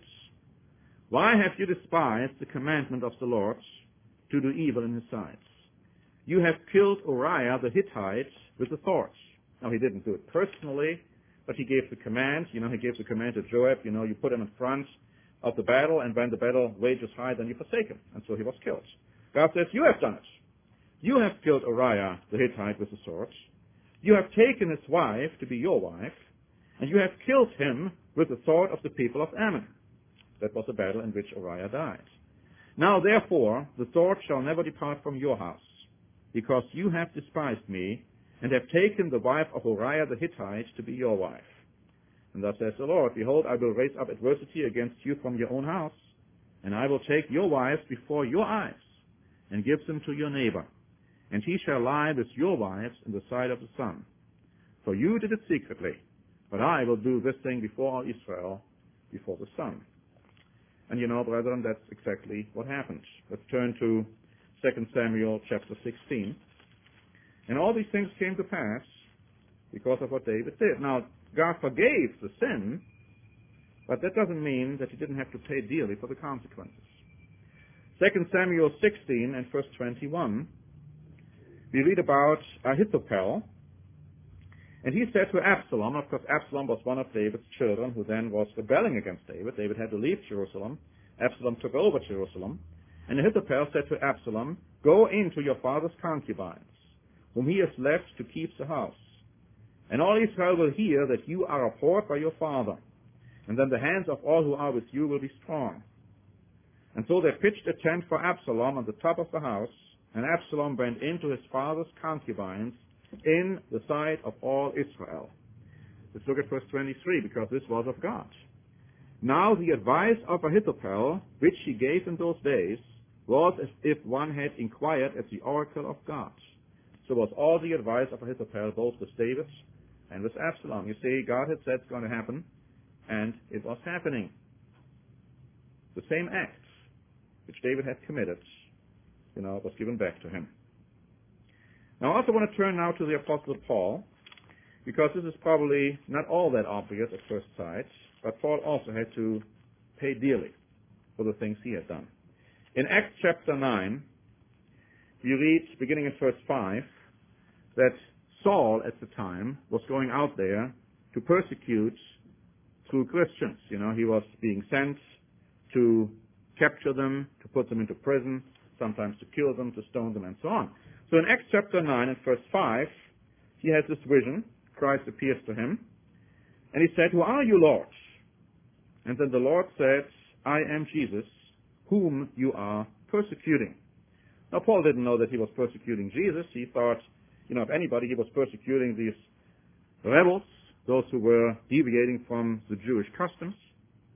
Why have you despised the commandment of the Lord to do evil in his sight? You have killed Uriah the Hittite with a sword. Now, he didn't do it personally, but he gave the command. You know, he gave the command to Joab, you know, you put him in front of the battle, and when the battle wages high, then you forsake him. And so he was killed. God says, you have done it. You have killed Uriah the Hittite with a sword. You have taken his wife to be your wife, and you have killed him with the sword of the people of Ammon. That was the battle in which Uriah died. Now, therefore, the sword shall never depart from your house, because you have despised me, and have taken the wife of Uriah the Hittite to be your wife. And thus says the Lord, behold, I will raise up adversity against you from your own house, and I will take your wives before your eyes, and give them to your neighbor, and he shall lie with your wives in the sight of the sun. For you did it secretly, but I will do this thing before all Israel, before the sun. And you know, brethren, that's exactly what happened. Let's turn to Second Samuel chapter sixteen. And all these things came to pass because of what David did. Now, God forgave the sin, but that doesn't mean that he didn't have to pay dearly for the consequences. Second Samuel sixteen and verse twenty-one, we read about Ahithophel, and he said to Absalom, of course Absalom was one of David's children who then was rebelling against David. David had to leave Jerusalem. Absalom took over Jerusalem. And Ahithophel said to Absalom, go into your father's concubines, whom he has left to keep the house. And all Israel will hear that you are abhorred by your father, and then the hands of all who are with you will be strong. And so they pitched a tent for Absalom on the top of the house, and Absalom went into his father's concubines in the sight of all Israel. Let's look at verse twenty-three, because this was of God. Now the advice of Ahithophel, which he gave in those days, was as if one had inquired at the oracle of God. So was all the advice of Ahithophel, both with David and with Absalom. You see, God had said it's going to happen, and it was happening. The same act which David had committed, you know, was given back to him. Now I also want to turn now to the Apostle Paul, because this is probably not all that obvious at first sight, but Paul also had to pay dearly for the things he had done. In Acts chapter nine, we read, beginning in verse five, that Saul at the time was going out there to persecute true Christians. You know, he was being sent to capture them, to put them into prison, sometimes to kill them, to stone them, and so on. So in Acts chapter nine and verse five, he has this vision. Christ appears to him, and he said, who are you, Lord? And then the Lord said, I am Jesus, whom you are persecuting. Now, Paul didn't know that he was persecuting Jesus. He thought, you know, if anybody, he was persecuting these rebels, those who were deviating from the Jewish customs.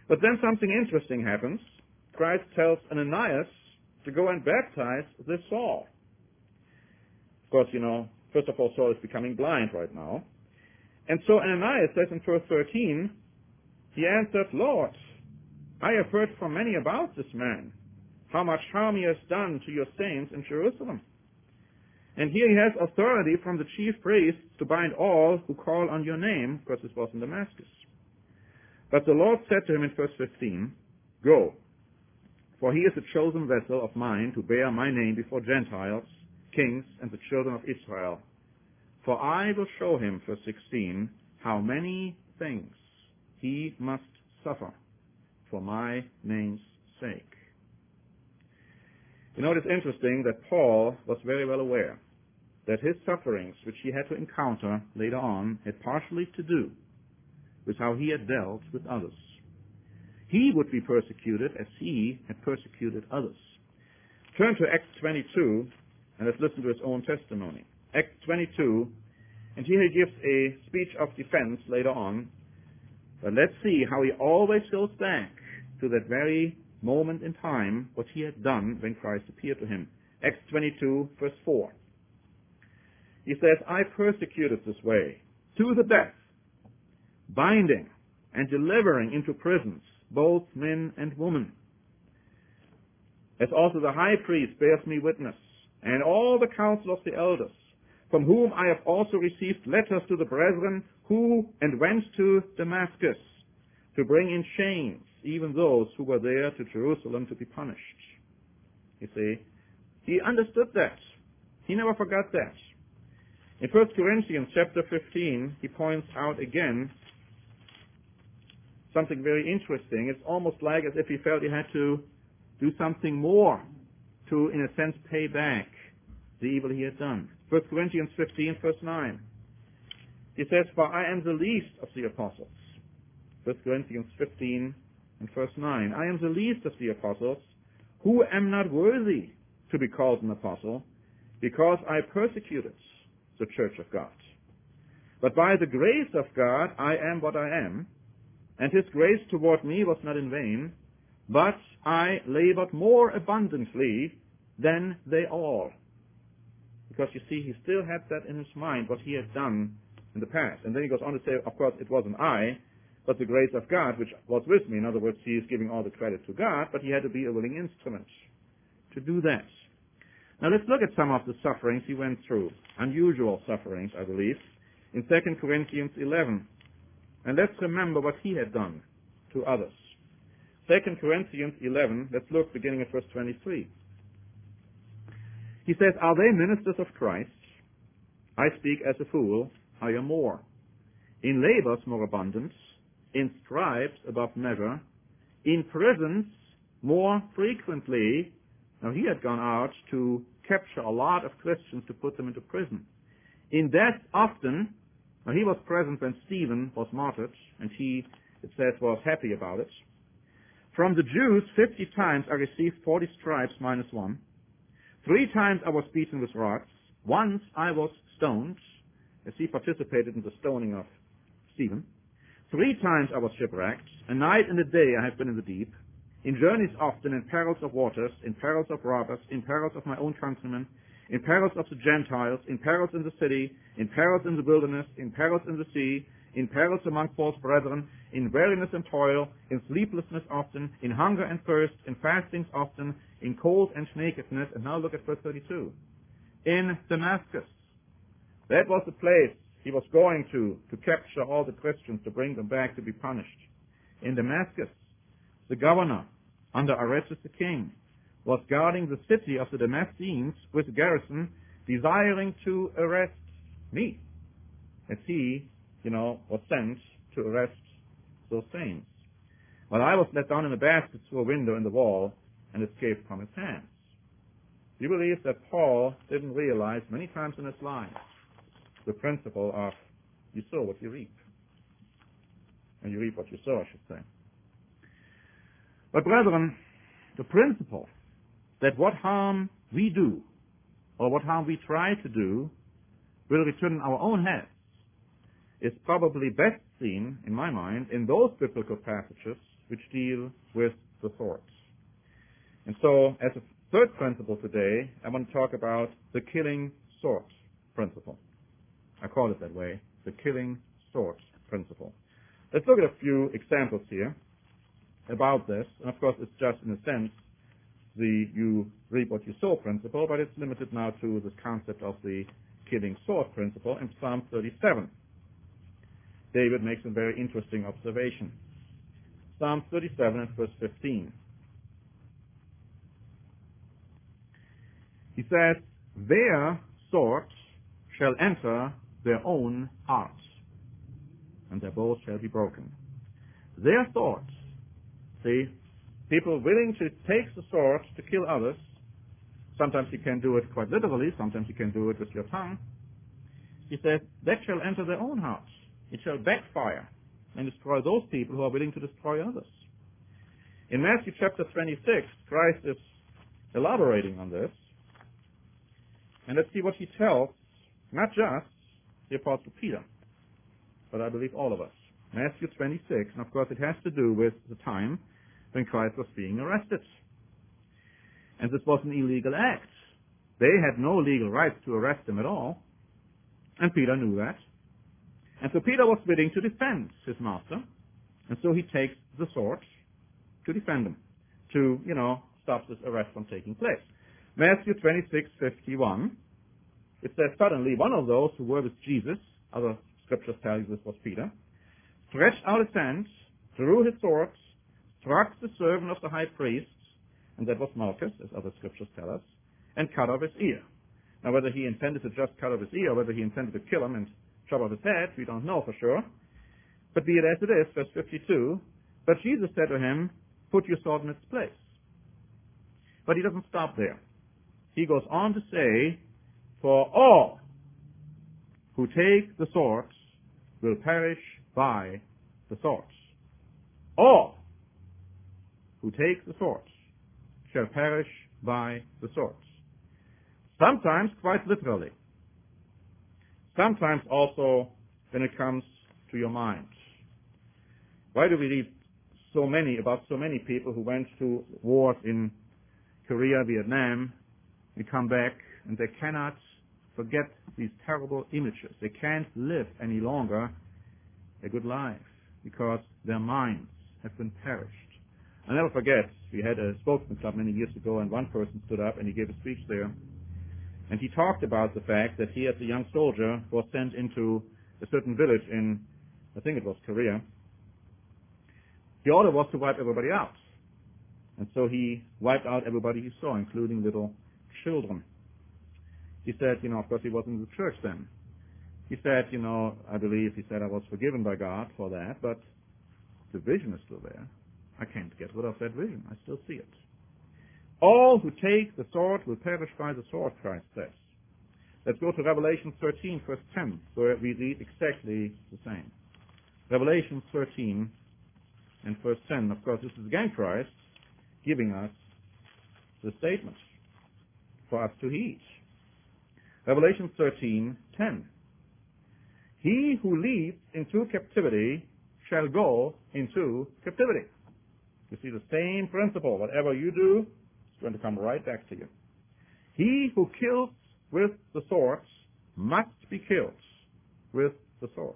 But then something interesting happens. Christ tells Ananias to go and baptize this Saul. Of course, you know, first of all, Saul is becoming blind right now. And so Ananias says in verse thirteen, he answered, Lord, I have heard from many about this man, how much harm he has done to your saints in Jerusalem. And here he has authority from the chief priests to bind all who call on your name, because this was in Damascus. But the Lord said to him in verse fifteen, Go, for he is a chosen vessel of mine to bear my name before Gentiles, kings, and the children of Israel. For I will show him, verse sixteen, how many things he must suffer for my name's sake. You know, it is interesting that Paul was very well aware that his sufferings, which he had to encounter later on, had partially to do with how he had dealt with others. He would be persecuted as he had persecuted others. Turn to Acts twenty-two, and let's listen to his own testimony. Acts twenty-two, and here he gives a speech of defense later on. But let's see how he always goes back to that very moment in time, what he had done when Christ appeared to him. Acts twenty-two, verse four. He says, I persecuted this way to the death, binding and delivering into prisons both men and women. As also the high priest bears me witness, and all the council of the elders, from whom I have also received letters to the brethren who and went to Damascus to bring in chains even those who were there to Jerusalem to be punished. You see, he understood that. He never forgot that. In First Corinthians chapter fifteen, he points out again something very interesting. It's almost like as if he felt he had to do something more to, in a sense, pay back the evil he had done. First Corinthians fifteen, verse nine. He says, For I am the least of the apostles. First Corinthians fifteen and verse nine. I am the least of the apostles, who am not worthy to be called an apostle, because I persecuted the church of God. But by the grace of God I am what I am, and his grace toward me was not in vain, but I labored more abundantly than they all. Because you see, he still had that in his mind, what he had done in the past. And then he goes on to say, of course, it wasn't I, but the grace of God, which was with me. In other words, he is giving all the credit to God, but he had to be a willing instrument to do that. Now let's look at some of the sufferings he went through. Unusual sufferings, I believe, in Second Corinthians eleven. And let's remember what he had done to others. Second Corinthians eleven, let's look beginning at verse twenty-three. He says, Are they ministers of Christ? I speak as a fool, I am more. In labors more abundant, in stripes above measure, in prisons more frequently. Now he had gone out to capture a lot of Christians to put them into prison. In death often. Now he was present when Stephen was martyred, and he, it says, was happy about it. From the Jews, fifty times I received forty stripes minus one. Three times I was beaten with rods. Once I was stoned, as he participated in the stoning of Stephen. Three times I was shipwrecked. A night and a day I have been in the deep. In journeys often, in perils of waters, in perils of robbers, in perils of my own countrymen, in perils of the Gentiles, in perils in the city, in perils in the wilderness, in perils in the sea, in perils among false brethren, in weariness and toil, in sleeplessness often, in hunger and thirst, in fastings often, in cold and nakedness. And now look at verse thirty-two. In Damascus. That was the place he was going to, to capture all the Christians, to bring them back to be punished. In Damascus, the governor, under Aretas the king, was guarding the city of the Damascenes with a garrison, desiring to arrest me, as he, you know, was sent to arrest those saints. But I was let down in a basket through a window in the wall and escaped from his hands. Do you believe that Paul didn't realize many times in his life the principle of you sow what you reap? And you reap what you sow, I should say. But brethren, the principle that what harm we do, or what harm we try to do, will return in our own heads, is probably best seen, in my mind, in those biblical passages which deal with the sword. And so, as a third principle today, I want to talk about the killing sword principle. I call it that way, the killing sword principle. Let's look at a few examples here about this. And of course, it's just, in a sense, the you reap what you sow principle, but it's limited now to the concept of the killing sword principle in Psalm thirty-seven. David makes a very interesting observation. Psalm thirty-seven and verse fifteen. He says, "Their swords shall enter their own hearts, and their bows shall be broken." Their swords. See, people willing to take the sword to kill others. Sometimes you can do it quite literally, sometimes you can do it with your tongue. He says, that shall enter their own hearts. It shall backfire and destroy those people who are willing to destroy others. In Matthew chapter twenty-six, Christ is elaborating on this. And let's see what he tells, not just the Apostle Peter, but I believe all of us. Matthew twenty-six, and of course it has to do with the time when Christ was being arrested. And this was an illegal act. They had no legal rights to arrest him at all, and Peter knew that. And so Peter was willing to defend his master, and so he takes the sword to defend him, to, you know, stop this arrest from taking place. Matthew twenty-six fifty-one, it says, "Suddenly one of those who were with Jesus," other scriptures tell you this was Peter, "stretched out his hand, drew his sword, struck the servant of the high priest," and that was Malchus, as other scriptures tell us, "and cut off his ear." Now, whether he intended to just cut off his ear, or whether he intended to kill him and chop off his head, we don't know for sure. But be it as it is, verse fifty-two, "But Jesus said to him, 'Put your sword in its place.'" But he doesn't stop there. He goes on to say, "For all who take the sword will perish by the sword." All who take the sword shall perish by the sword. Sometimes quite literally. Sometimes also when it comes to your mind. Why do we read so many, about so many people who went to wars in Korea, Vietnam, and come back, and they cannot forget these terrible images. They can't live any longer a good life because their minds have been perished. I'll never forget, we had a spokesman club many years ago, and one person stood up and he gave a speech there. And he talked about the fact that he, as a young soldier, was sent into a certain village in, I think it was Korea. The order was to wipe everybody out. And so he wiped out everybody he saw, including little children. He said, you know, of course he wasn't in the church then. He said, you know, I believe, he said, I was forgiven by God for that, but the vision is still there. I can't get rid of that vision. I still see it. All who take the sword will perish by the sword, Christ says. Let's go to Revelation thirteen, verse ten, where we read exactly the same. Revelation thirteen and verse ten. Of course, this is again Christ giving us the statement for us to heed. Revelation thirteen ten. He who leads into captivity shall go into captivity. You see the same principle. Whatever you do, it's going to come right back to you. He who kills with the sword must be killed with the sword.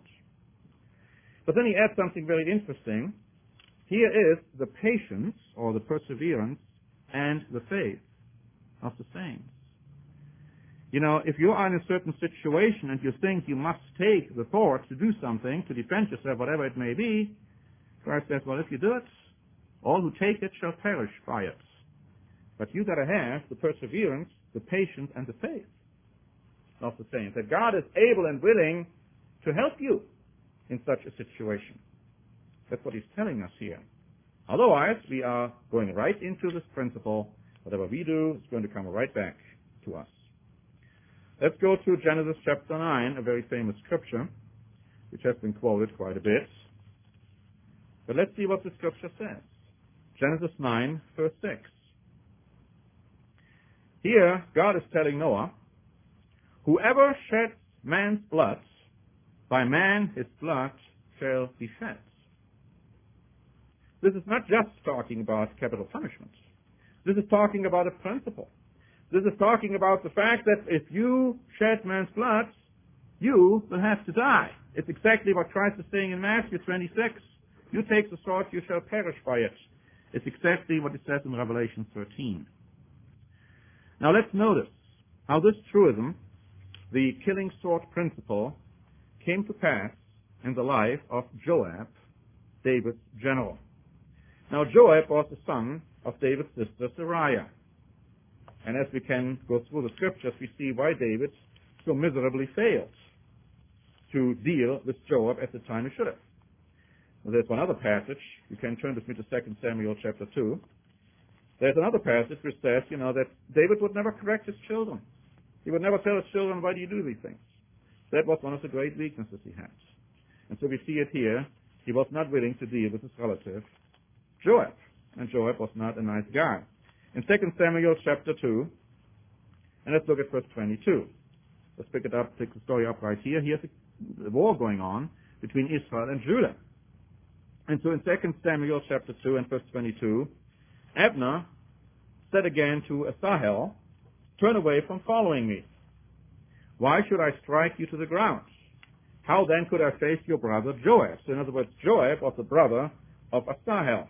But then he adds something very interesting. Here is the patience or the perseverance and the faith of the saints. You know, if you are in a certain situation and you think you must take the sword to do something, to defend yourself, whatever it may be, Christ says, well, if you do it, all who take it shall perish by it. But you got to have the perseverance, the patience, and the faith of the saints, that God is able and willing to help you in such a situation. That's what he's telling us here. Otherwise, we are going right into this principle. Whatever we do is going to come right back to us. Let's go to Genesis chapter nine, a very famous scripture, which has been quoted quite a bit. But let's see what the scripture says. Genesis nine, verse six. Here, God is telling Noah, whoever sheds man's blood, by man his blood shall be shed. this is not just talking about capital punishment. This is talking about a principle. This is talking about the fact that if you shed man's blood, you will have to die. It's exactly what Christ is saying in Matthew twenty-six. You take the sword, you shall perish by it. It's exactly what it says in Revelation thirteen. Now let's notice how this truism, the killing sword principle, came to pass in the life of Joab, David's general. Now Joab was the son of David's sister Sariah. And as we can go through the scriptures, we see why David so miserably failed to deal with Joab at the time he should have. Well, there's one other passage. You can turn with me to Second Samuel chapter two. There's another passage which says, you know, that David would never correct his children. He would never tell his children, why do you do these things? That was one of the great weaknesses he had. And so we see it here. He was not willing to deal with his relative, Joab. And Joab was not a nice guy. In Second Samuel chapter two, and let's look at verse twenty-two. Let's pick it up, pick the story up right here. Here's a war going on between Israel and Judah. And so in Second Samuel chapter two and verse twenty-two, Abner said again to Asahel, turn away from following me. Why should I strike you to the ground? How then could I face your brother Joab? So in other words, Joab was the brother of Asahel.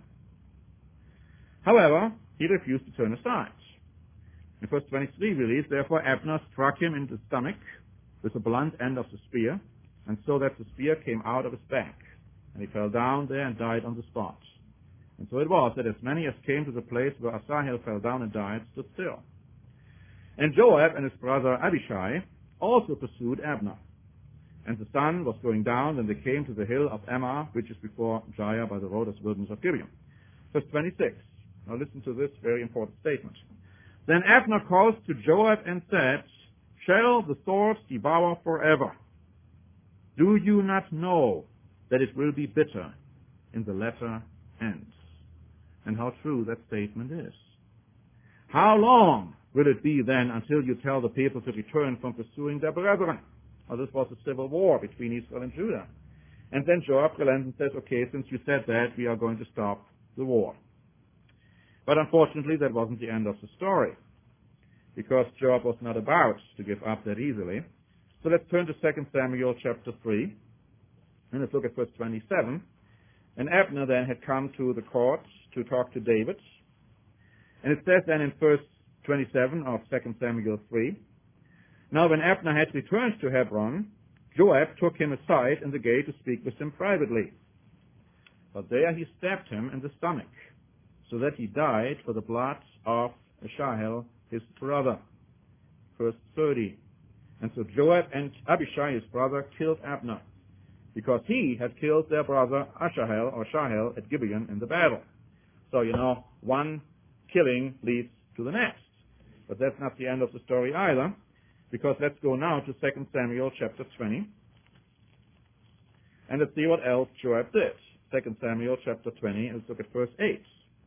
However, he refused to turn aside. In verse twenty-three we read, therefore Abner struck him in the stomach with the blunt end of the spear, and so that the spear came out of his back. And he fell down there and died on the spot. And so it was that as many as came to the place where Asahel fell down and died stood still. And Joab and his brother Abishai also pursued Abner. And the sun was going down when they came to the hill of Ammah, which is before Giah by the road of the wilderness of Gibeon. Verse twenty-six. Now listen to this very important statement. Then Abner called to Joab and said, shall the sword devour forever? Do you not know that it will be bitter in the latter end? And how true that statement is. How long will it be then until you tell the people to return from pursuing their brethren? Well, this was a civil war between Israel and Judah. And then Joab relents and says, okay, since you said that, we are going to stop the war. But unfortunately, that wasn't the end of the story, because Joab was not about to give up that easily. So let's turn to Second Samuel chapter three, and let's look at verse twenty-seven. And Abner then had come to the court to talk to David. And it says then in verse twenty-seven of Second Samuel three, now when Abner had returned to Hebron, Joab took him aside in the gate to speak with him privately. But there he stabbed him in the stomach, so that he died for the blood of Asahel, his brother. Verse thirty. And so Joab and Abishai, his brother, killed Abner, because he had killed their brother Asahel, or Shahel, at Gibeon in the battle. So, you know, one killing leads to the next. But that's not the end of the story either, because let's go now to Second Samuel chapter twenty, and let's see what else Joab did. Second Samuel chapter twenty, and let's look at verse eight.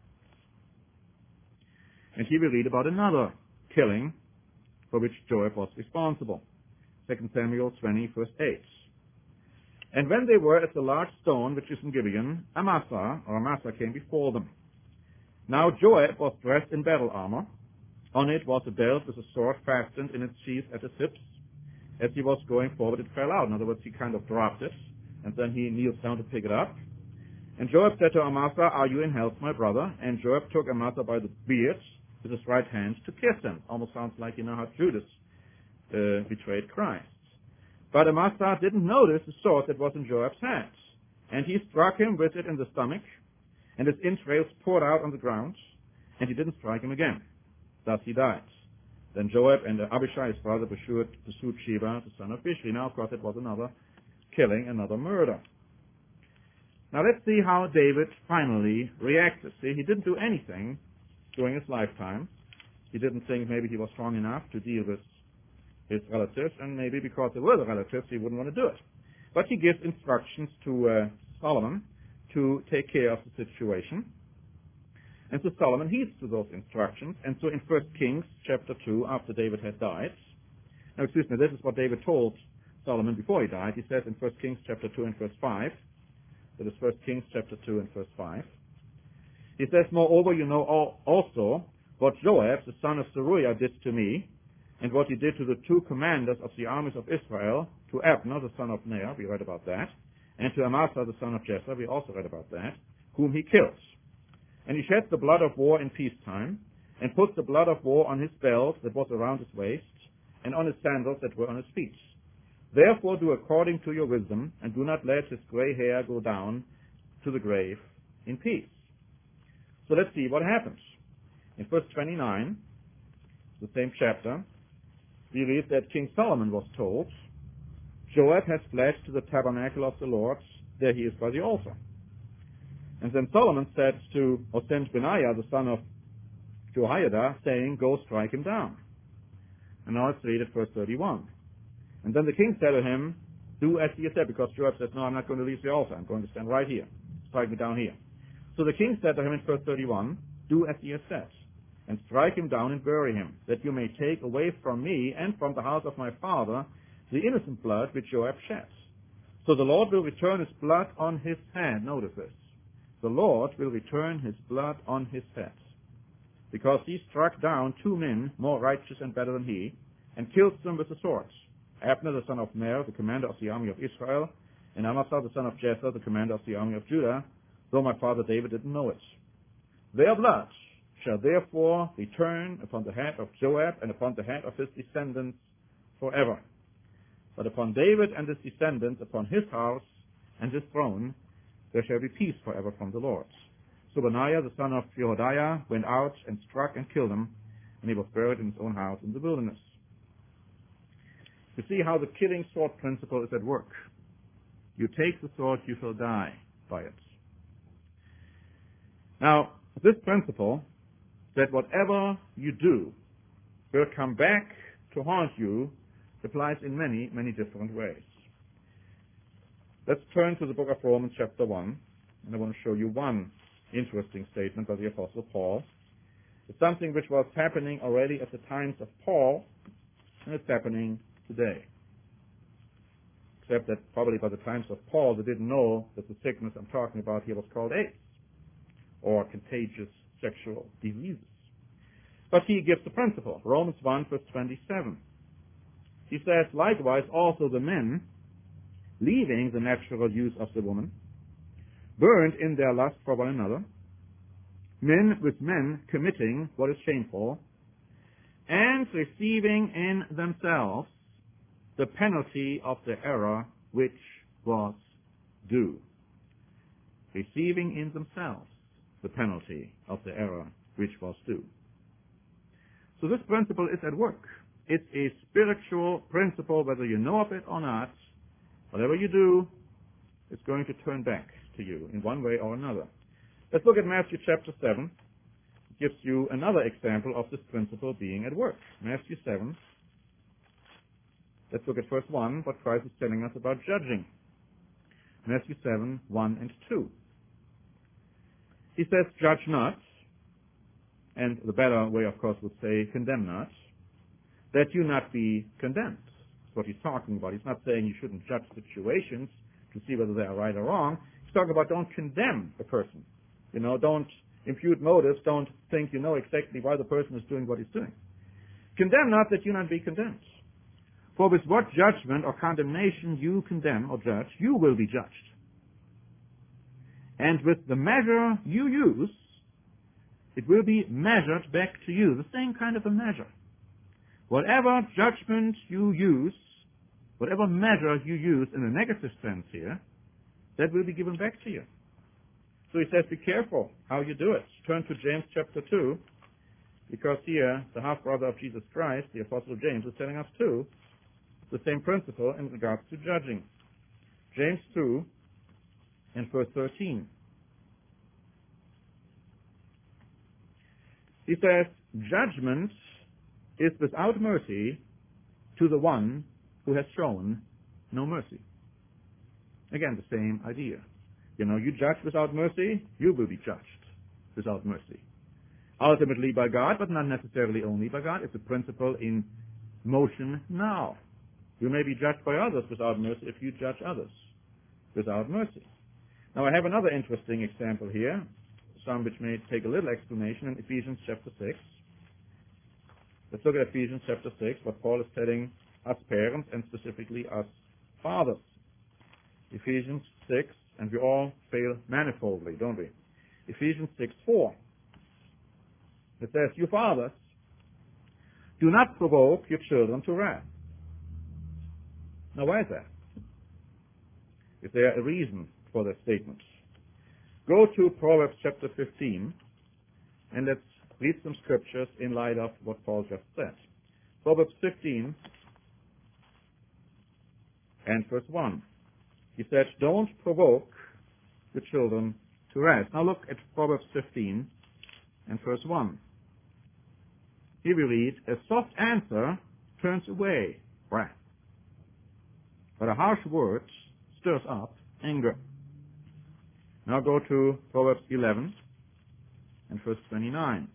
And here we read about another killing for which Joab was responsible. Second Samuel twenty, verse eight. And when they were at the large stone which is in Gibeon, Amasa, or Amasa, came before them. Now Joab was dressed in battle armor. On it was a belt with a sword fastened in its sheath at his hips. As he was going forward, it fell out. In other words, he kind of dropped it, and then he kneels down to pick it up. And Joab said to Amasa, are you in health, my brother? And Joab took Amasa by the beard with his right hand to kiss him. Almost sounds like, you know, how Judas uh, betrayed Christ. But Amasa didn't notice the sword that was in Joab's hand. And he struck him with it in the stomach, and his entrails poured out on the ground, and he didn't strike him again. Thus he died. Then Joab and Abishai, his brother, pursued, pursued Sheba, the son of Bishri. Now, of course, it was another killing, another murder. Now, let's see how David finally reacted. See, he didn't do anything during his lifetime. He didn't think maybe he was strong enough to deal with his relatives, and maybe because they were the relatives, he wouldn't want to do it. But he gives instructions to uh, Solomon to take care of the situation. And so Solomon heeds to those instructions. And so in First Kings chapter two, after David had died, now excuse me, this is what David told Solomon before he died. He says in First Kings chapter two and verse five, that is First Kings chapter two and verse five, He says, moreover, you know also what Joab, the son of Zeruiah, did to me, and what he did to the two commanders of the armies of Israel, to Abner, the son of Ner, we read about that, and to Amasa, the son of Jesse, we also read about that, whom he kills. And he sheds the blood of war in peacetime, and puts the blood of war on his belt that was around his waist, and on his sandals that were on his feet. Therefore do according to your wisdom, and do not let his gray hair go down to the grave in peace. So let's see what happens. In verse twenty-nine, the same chapter, we read that King Solomon was told, Joab has fled to the tabernacle of the Lord, there he is by the altar. And then Solomon said to, or sent Benaiah, the son of Jehoiada, saying, go strike him down. And now let's read at verse thirty-one. And then the king said to him, do as he has said, because Joab said, no, I'm not going to leave the altar. I'm going to stand right here. Strike me down here. So the king said to him in verse thirty-one, do as he has said, and strike him down and bury him, that you may take away from me and from the house of my father the innocent blood which Joab sheds. So the Lord will return his blood on his head. Notice this. The Lord will return his blood on his head, because he struck down two men more righteous and better than he, and killed them with the sword. Abner the son of Ner, the commander of the army of Israel, and Amasa the son of Jesse, the commander of the army of Judah, though my father David didn't know it. Their blood shall therefore return upon the head of Joab and upon the head of his descendants forever. But upon David and his descendants, upon his house and his throne, there shall be peace forever from the Lord. So Benaiah the son of Jehoiada went out and struck and killed him, and he was buried in his own house in the wilderness. You see how the killing sword principle is at work. You take the sword, you shall die by it. Now, this principle, that whatever you do will come back to haunt you, applies in many, many different ways. Let's turn to the book of Romans chapter one, and I want to show you one interesting statement by the Apostle Paul. It's something which was happening already at the times of Paul, and it's happening today. Except that probably by the times of Paul, they didn't know that the sickness I'm talking about here was called AIDS, or contagious sexual diseases. But he gives the principle. Romans one, verse twenty-seven. He says, likewise also the men, leaving the natural use of the woman, burned in their lust for one another, men with men committing what is shameful, and receiving in themselves the penalty of the error which was due. Receiving in themselves the penalty of the error which was due. So this principle is at work. It's a spiritual principle, whether you know of it or not. Whatever you do, it's going to turn back to you in one way or another. Let's look at Matthew chapter seven. It gives you another example of this principle being at work. Matthew seven. Let's look at verse one, what Christ is telling us about judging. Matthew seven, one and two. He says, judge not, and the better way, of course, would say, condemn not, that you not be condemned. That's what he's talking about. He's not saying you shouldn't judge situations to see whether they are right or wrong. He's talking about don't condemn a person. You know, don't impute motives. Don't think you know exactly why the person is doing what he's doing. Condemn not that you not be condemned. For with what judgment or condemnation you condemn or judge, you will be judged. And with the measure you use, it will be measured back to you, the same kind of a measure. Whatever judgment you use, whatever measure you use in a negative sense here, that will be given back to you. So he says, be careful how you do it. Turn to James chapter two, because here the half-brother of Jesus Christ, the Apostle James, is telling us too the same principle in regards to judging. James two and verse thirteen. He says, judgment is without mercy to the one who has shown no mercy. Again, the same idea. You know, you judge without mercy, you will be judged without mercy. Ultimately by God, but not necessarily only by God. It's a principle in motion now. You may be judged by others without mercy if you judge others without mercy. Now I have another interesting example here. some which may take a little explanation in Ephesians chapter six. Let's look at Ephesians chapter six, what Paul is telling us parents and specifically us fathers. Ephesians six, and we all fail manifoldly, don't we? Ephesians six four. It says, "You fathers, do not provoke your children to wrath." Now, why is that? Is there a reason for that statement? Go to Proverbs chapter fifteen, and let's read some scriptures in light of what Paul just said. Proverbs fifteen and verse one. He said, "Don't provoke the children to wrath." Now look at Proverbs fifteen and verse one. Here we read, "A soft answer turns away wrath, but a harsh word stirs up anger." Now go to Proverbs eleven and verse twenty-nine,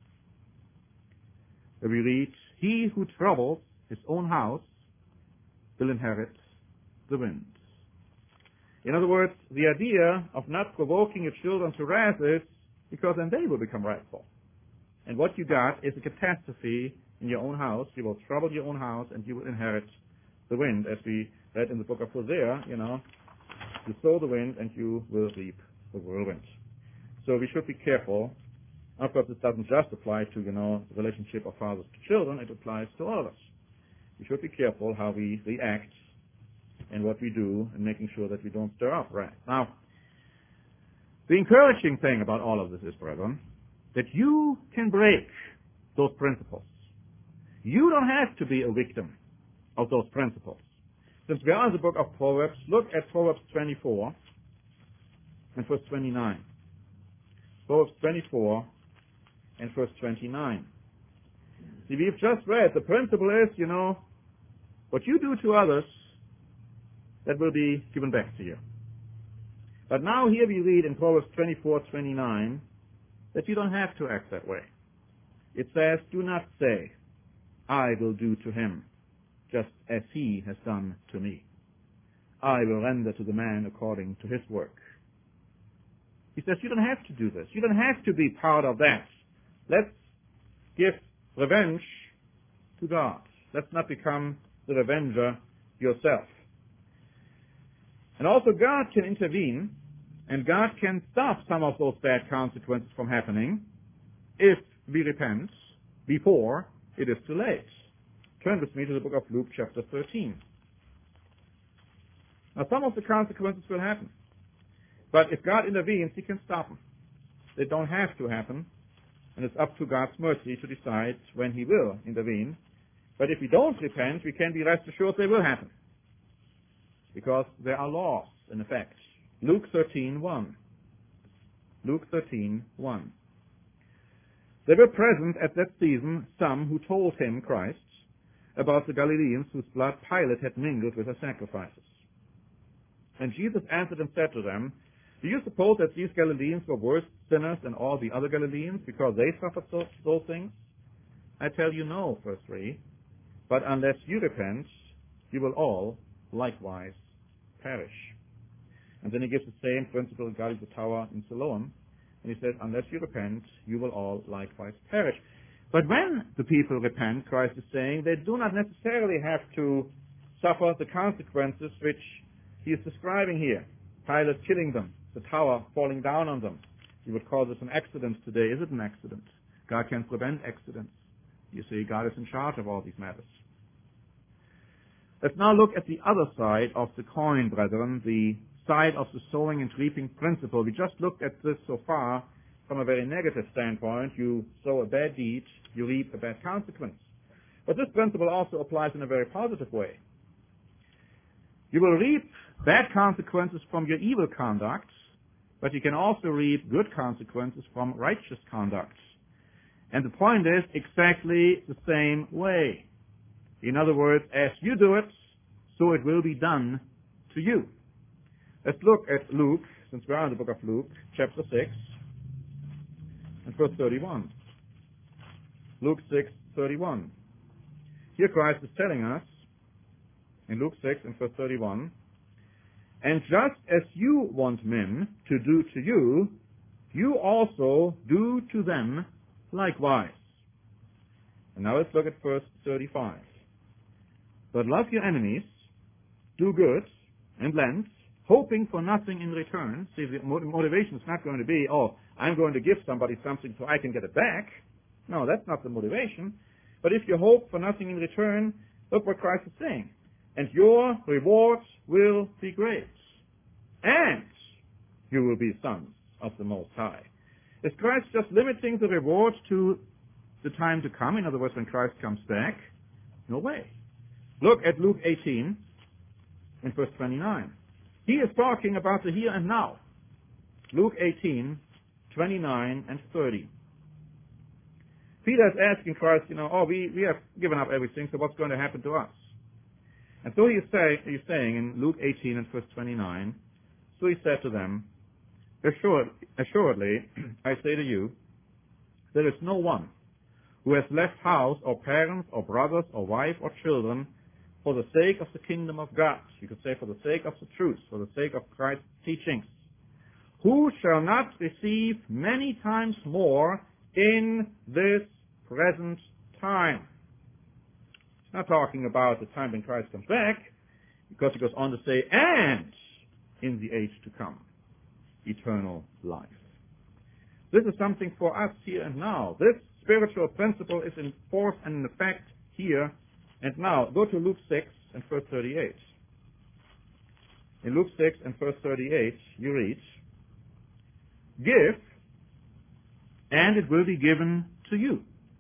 where we read, "He who troubles his own house will inherit the wind." In other words, the idea of not provoking your children to wrath is because then they will become wrathful. And what you got is a catastrophe in your own house. You will trouble your own house and you will inherit the wind. As we read in the book of Hosea, you know, you sow the wind and you will reap the whirlwind. So we should be careful. Of course, this doesn't just apply to, you know, the relationship of fathers to children. It applies to all of us. We should be careful how we react and what we do and making sure that we don't stir up wrath. Now, the encouraging thing about all of this is, brethren, that you can break those principles. You don't have to be a victim of those principles. Since we are in the book of Proverbs, look at Proverbs twenty-four and verse twenty-nine. Proverbs twenty-four and verse twenty-nine. See, we've just read, the principle is, you know, what you do to others, that will be given back to you. But now here we read in Proverbs twenty-four twenty-nine that you don't have to act that way. It says, "Do not say, I will do to him just as he has done to me. I will render to the man according to his work." He says, you don't have to do this. You don't have to be part of that. Let's give revenge to God. Let's not become the revenger yourself. And also God can intervene, and God can stop some of those bad consequences from happening if we repent before it is too late. Turn with me to the book of Luke chapter thirteen. Now some of the consequences will happen, but if God intervenes, He can stop them. They don't have to happen, and it's up to God's mercy to decide when He will intervene. But if we don't repent, we can be rest assured they will happen, because there are laws in effect. Luke thirteen one. Luke thirteen one. There were present at that season some who told him, Christ, about the Galileans whose blood Pilate had mingled with their sacrifices. And Jesus answered and said to them, "Do you suppose that these Galileans were worse sinners than all the other Galileans because they suffered those, those things? I tell you no," verse three, "but unless you repent, you will all likewise perish." And then he gives the same principle regarding the tower in Siloam. And he says, unless you repent, you will all likewise perish. But when the people repent, Christ is saying, they do not necessarily have to suffer the consequences which he is describing here. Pilate killing them, the tower falling down on them. You would call this an accident today. Is it an accident? God can prevent accidents. You see, God is in charge of all these matters. Let's now look at the other side of the coin, brethren, the side of the sowing and reaping principle. We just looked at this so far from a very negative standpoint. You sow a bad deed, you reap a bad consequence. But this principle also applies in a very positive way. You will reap bad consequences from your evil conduct, but you can also reap good consequences from righteous conduct. And the point is exactly the same way. In other words, as you do it, so it will be done to you. Let's look at Luke, since we are in the book of Luke, chapter six, and verse thirty-one. Luke six, thirty-one. Here Christ is telling us, in Luke six and verse thirty-one, "And just as you want men to do to you, you also do to them likewise. And now let's look at verse thirty-five. But love your enemies, do good, and lend, hoping for nothing in return. See, the motivation is not going to be, oh, I'm going to give somebody something so I can get it back. No, that's not the motivation. But if you hope for nothing in return, look what Christ is saying. And your reward will be great. And you will be sons of the Most High. Is Christ just limiting the reward to the time to come? In other words, when Christ comes back? No way. Look at Luke eighteen in verse twenty-nine. He is talking about the here and now. Luke eighteen, twenty-nine and thirty. Peter is asking Christ, you know, oh, we, we have given up everything, so what's going to happen to us? And so he is, say, he is saying in Luke eighteen and verse twenty-nine, so he said to them, Assured, assuredly, I say to you, there is no one who has left house or parents or brothers or wife or children for the sake of the kingdom of God, you could say for the sake of the truth, for the sake of Christ's teachings, who shall not receive many times more in this present time. It's not talking about the time when Christ comes back, because he goes on to say, and in the age to come, eternal life. This is something for us here and now. This spiritual principle is in force and in effect here and now. Go to Luke six and verse thirty-eight. In Luke six and verse thirty-eight, you read, Give, and it will be given to you.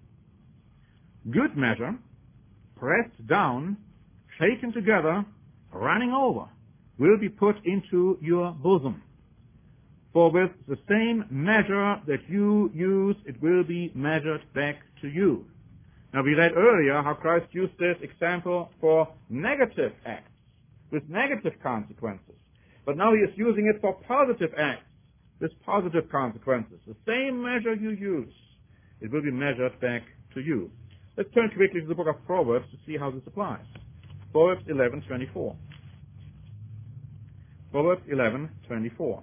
Good measure, pressed down, shaken together, running over, will be put into your bosom. For with the same measure that you use, it will be measured back to you. Now we read earlier how Christ used this example for negative acts, with negative consequences. But now he is using it for positive acts, with positive consequences. The same measure you use, it will be measured back to you. Let's turn quickly to the book of Proverbs to see how this applies. Proverbs eleven twenty-four. Proverbs eleven twenty-four.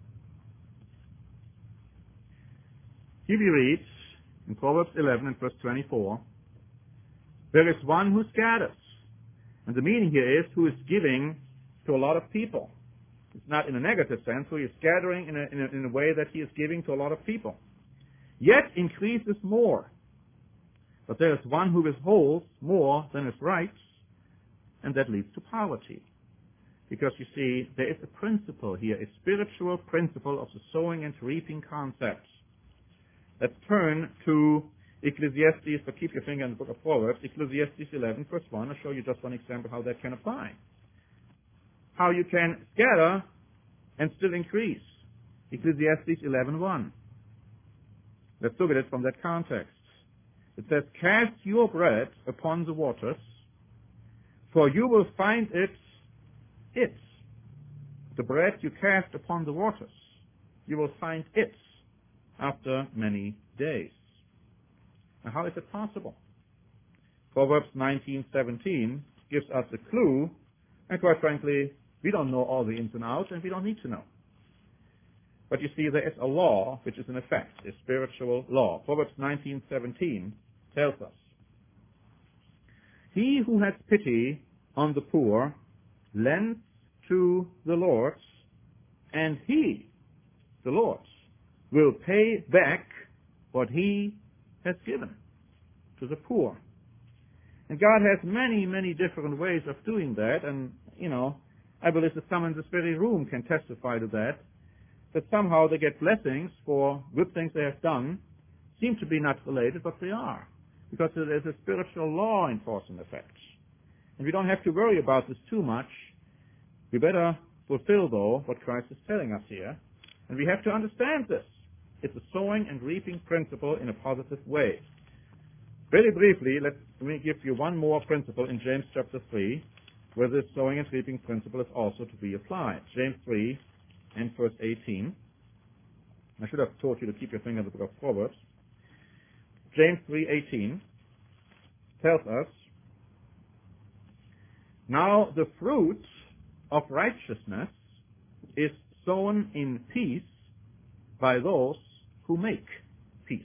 Here we read in Proverbs eleven and verse twenty-four, there is one who scatters. And the meaning here is who is giving to a lot of people. It's not in a negative sense, so he is scattering in a, in, a, in a way that he is giving to a lot of people. Yet increases more. But there is one who withholds more than is right, and that leads to poverty. Because you see, there is a principle here, a spiritual principle of the sowing and reaping concept. Let's turn to Ecclesiastes, but keep your finger in the book of Proverbs, Ecclesiastes eleven, verse one. I'll show you just one example how that can apply. How you can scatter and still increase. Ecclesiastes eleven one. Let's look at it from that context. It says, Cast your bread upon the waters, for you will find it, it. The bread you cast upon the waters, you will find it after many days. Now, how is it possible? Proverbs nineteen seventeen gives us a clue, and quite frankly, we don't know all the ins and outs, and we don't need to know. But you see, there is a law which is in effect, a spiritual law. Proverbs nineteen seventeen tells us, He who has pity on the poor lends to the Lord, and he, the Lord, will pay back what he has given to the poor. And God has many, many different ways of doing that, and, you know, I believe that some in this very room can testify to that, that somehow they get blessings for good things they have done, seem to be not related, but they are, because there is a spiritual law in force and effect. And we don't have to worry about this too much. We better fulfill, though, what Christ is telling us here, and we have to understand this. It's a sowing and reaping principle in a positive way. Very briefly, let me give you one more principle in James chapter three, where this sowing and reaping principle is also to be applied. James three and verse eighteen. I should have taught you to keep your finger in the book of Proverbs. James three eighteen tells us, Now the fruit of righteousness is sown in peace by those who make peace.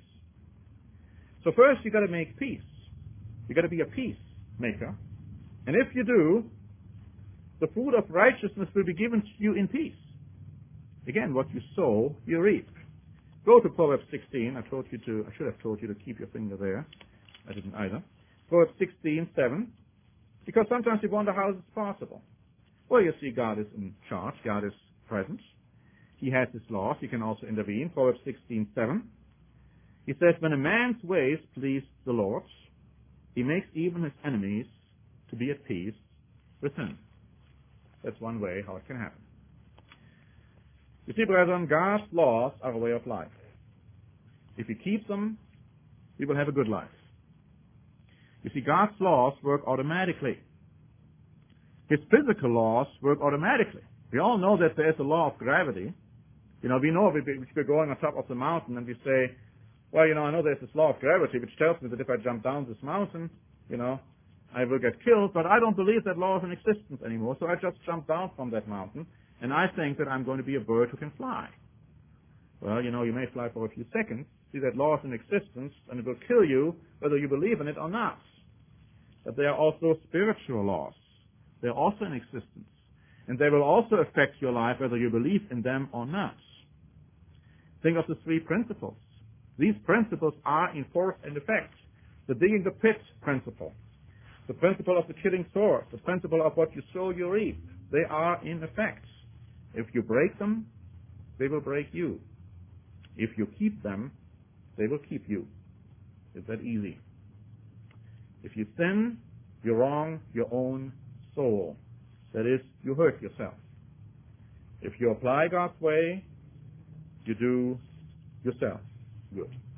So first you got to make peace. You got to be a peacemaker. And if you do, the fruit of righteousness will be given to you in peace. Again, what you sow, you reap. Go to Proverbs sixteen. I told you to, I should have told you to keep your finger there. I didn't either. Proverbs sixteen, seven. Because sometimes you wonder how this is possible. Well, you see, God is in charge. God is present. He has his laws. He can also intervene. Proverbs sixteen, seven. He says, when a man's ways please the Lord, he makes even his enemies to be at peace with him. That's one way how it can happen. You see, brethren, God's laws are a way of life. If we keep them, we will have a good life. You see, God's laws work automatically. His physical laws work automatically. We all know that there is a law of gravity. You know, we know if we're going on top of the mountain and we say, well, you know, I know there's this law of gravity which tells me that if I jump down this mountain, you know, I will get killed, but I don't believe that law is in existence anymore, so I just jump down from that mountain, and I think that I'm going to be a bird who can fly. Well, you know, you may fly for a few seconds, see that law is in existence, and it will kill you whether you believe in it or not. But there are also spiritual laws. They're also in existence, and they will also affect your life whether you believe in them or not. Think of the three principles. These principles are in force and effect. The digging the pit principle, the principle of the killing sword, the principle of what you sow, you reap. They are in effect. If you break them, they will break you. If you keep them, they will keep you. It's that easy. If you sin, you wrong your own soul. That is, you hurt yourself. If you apply God's way, you do yourself good.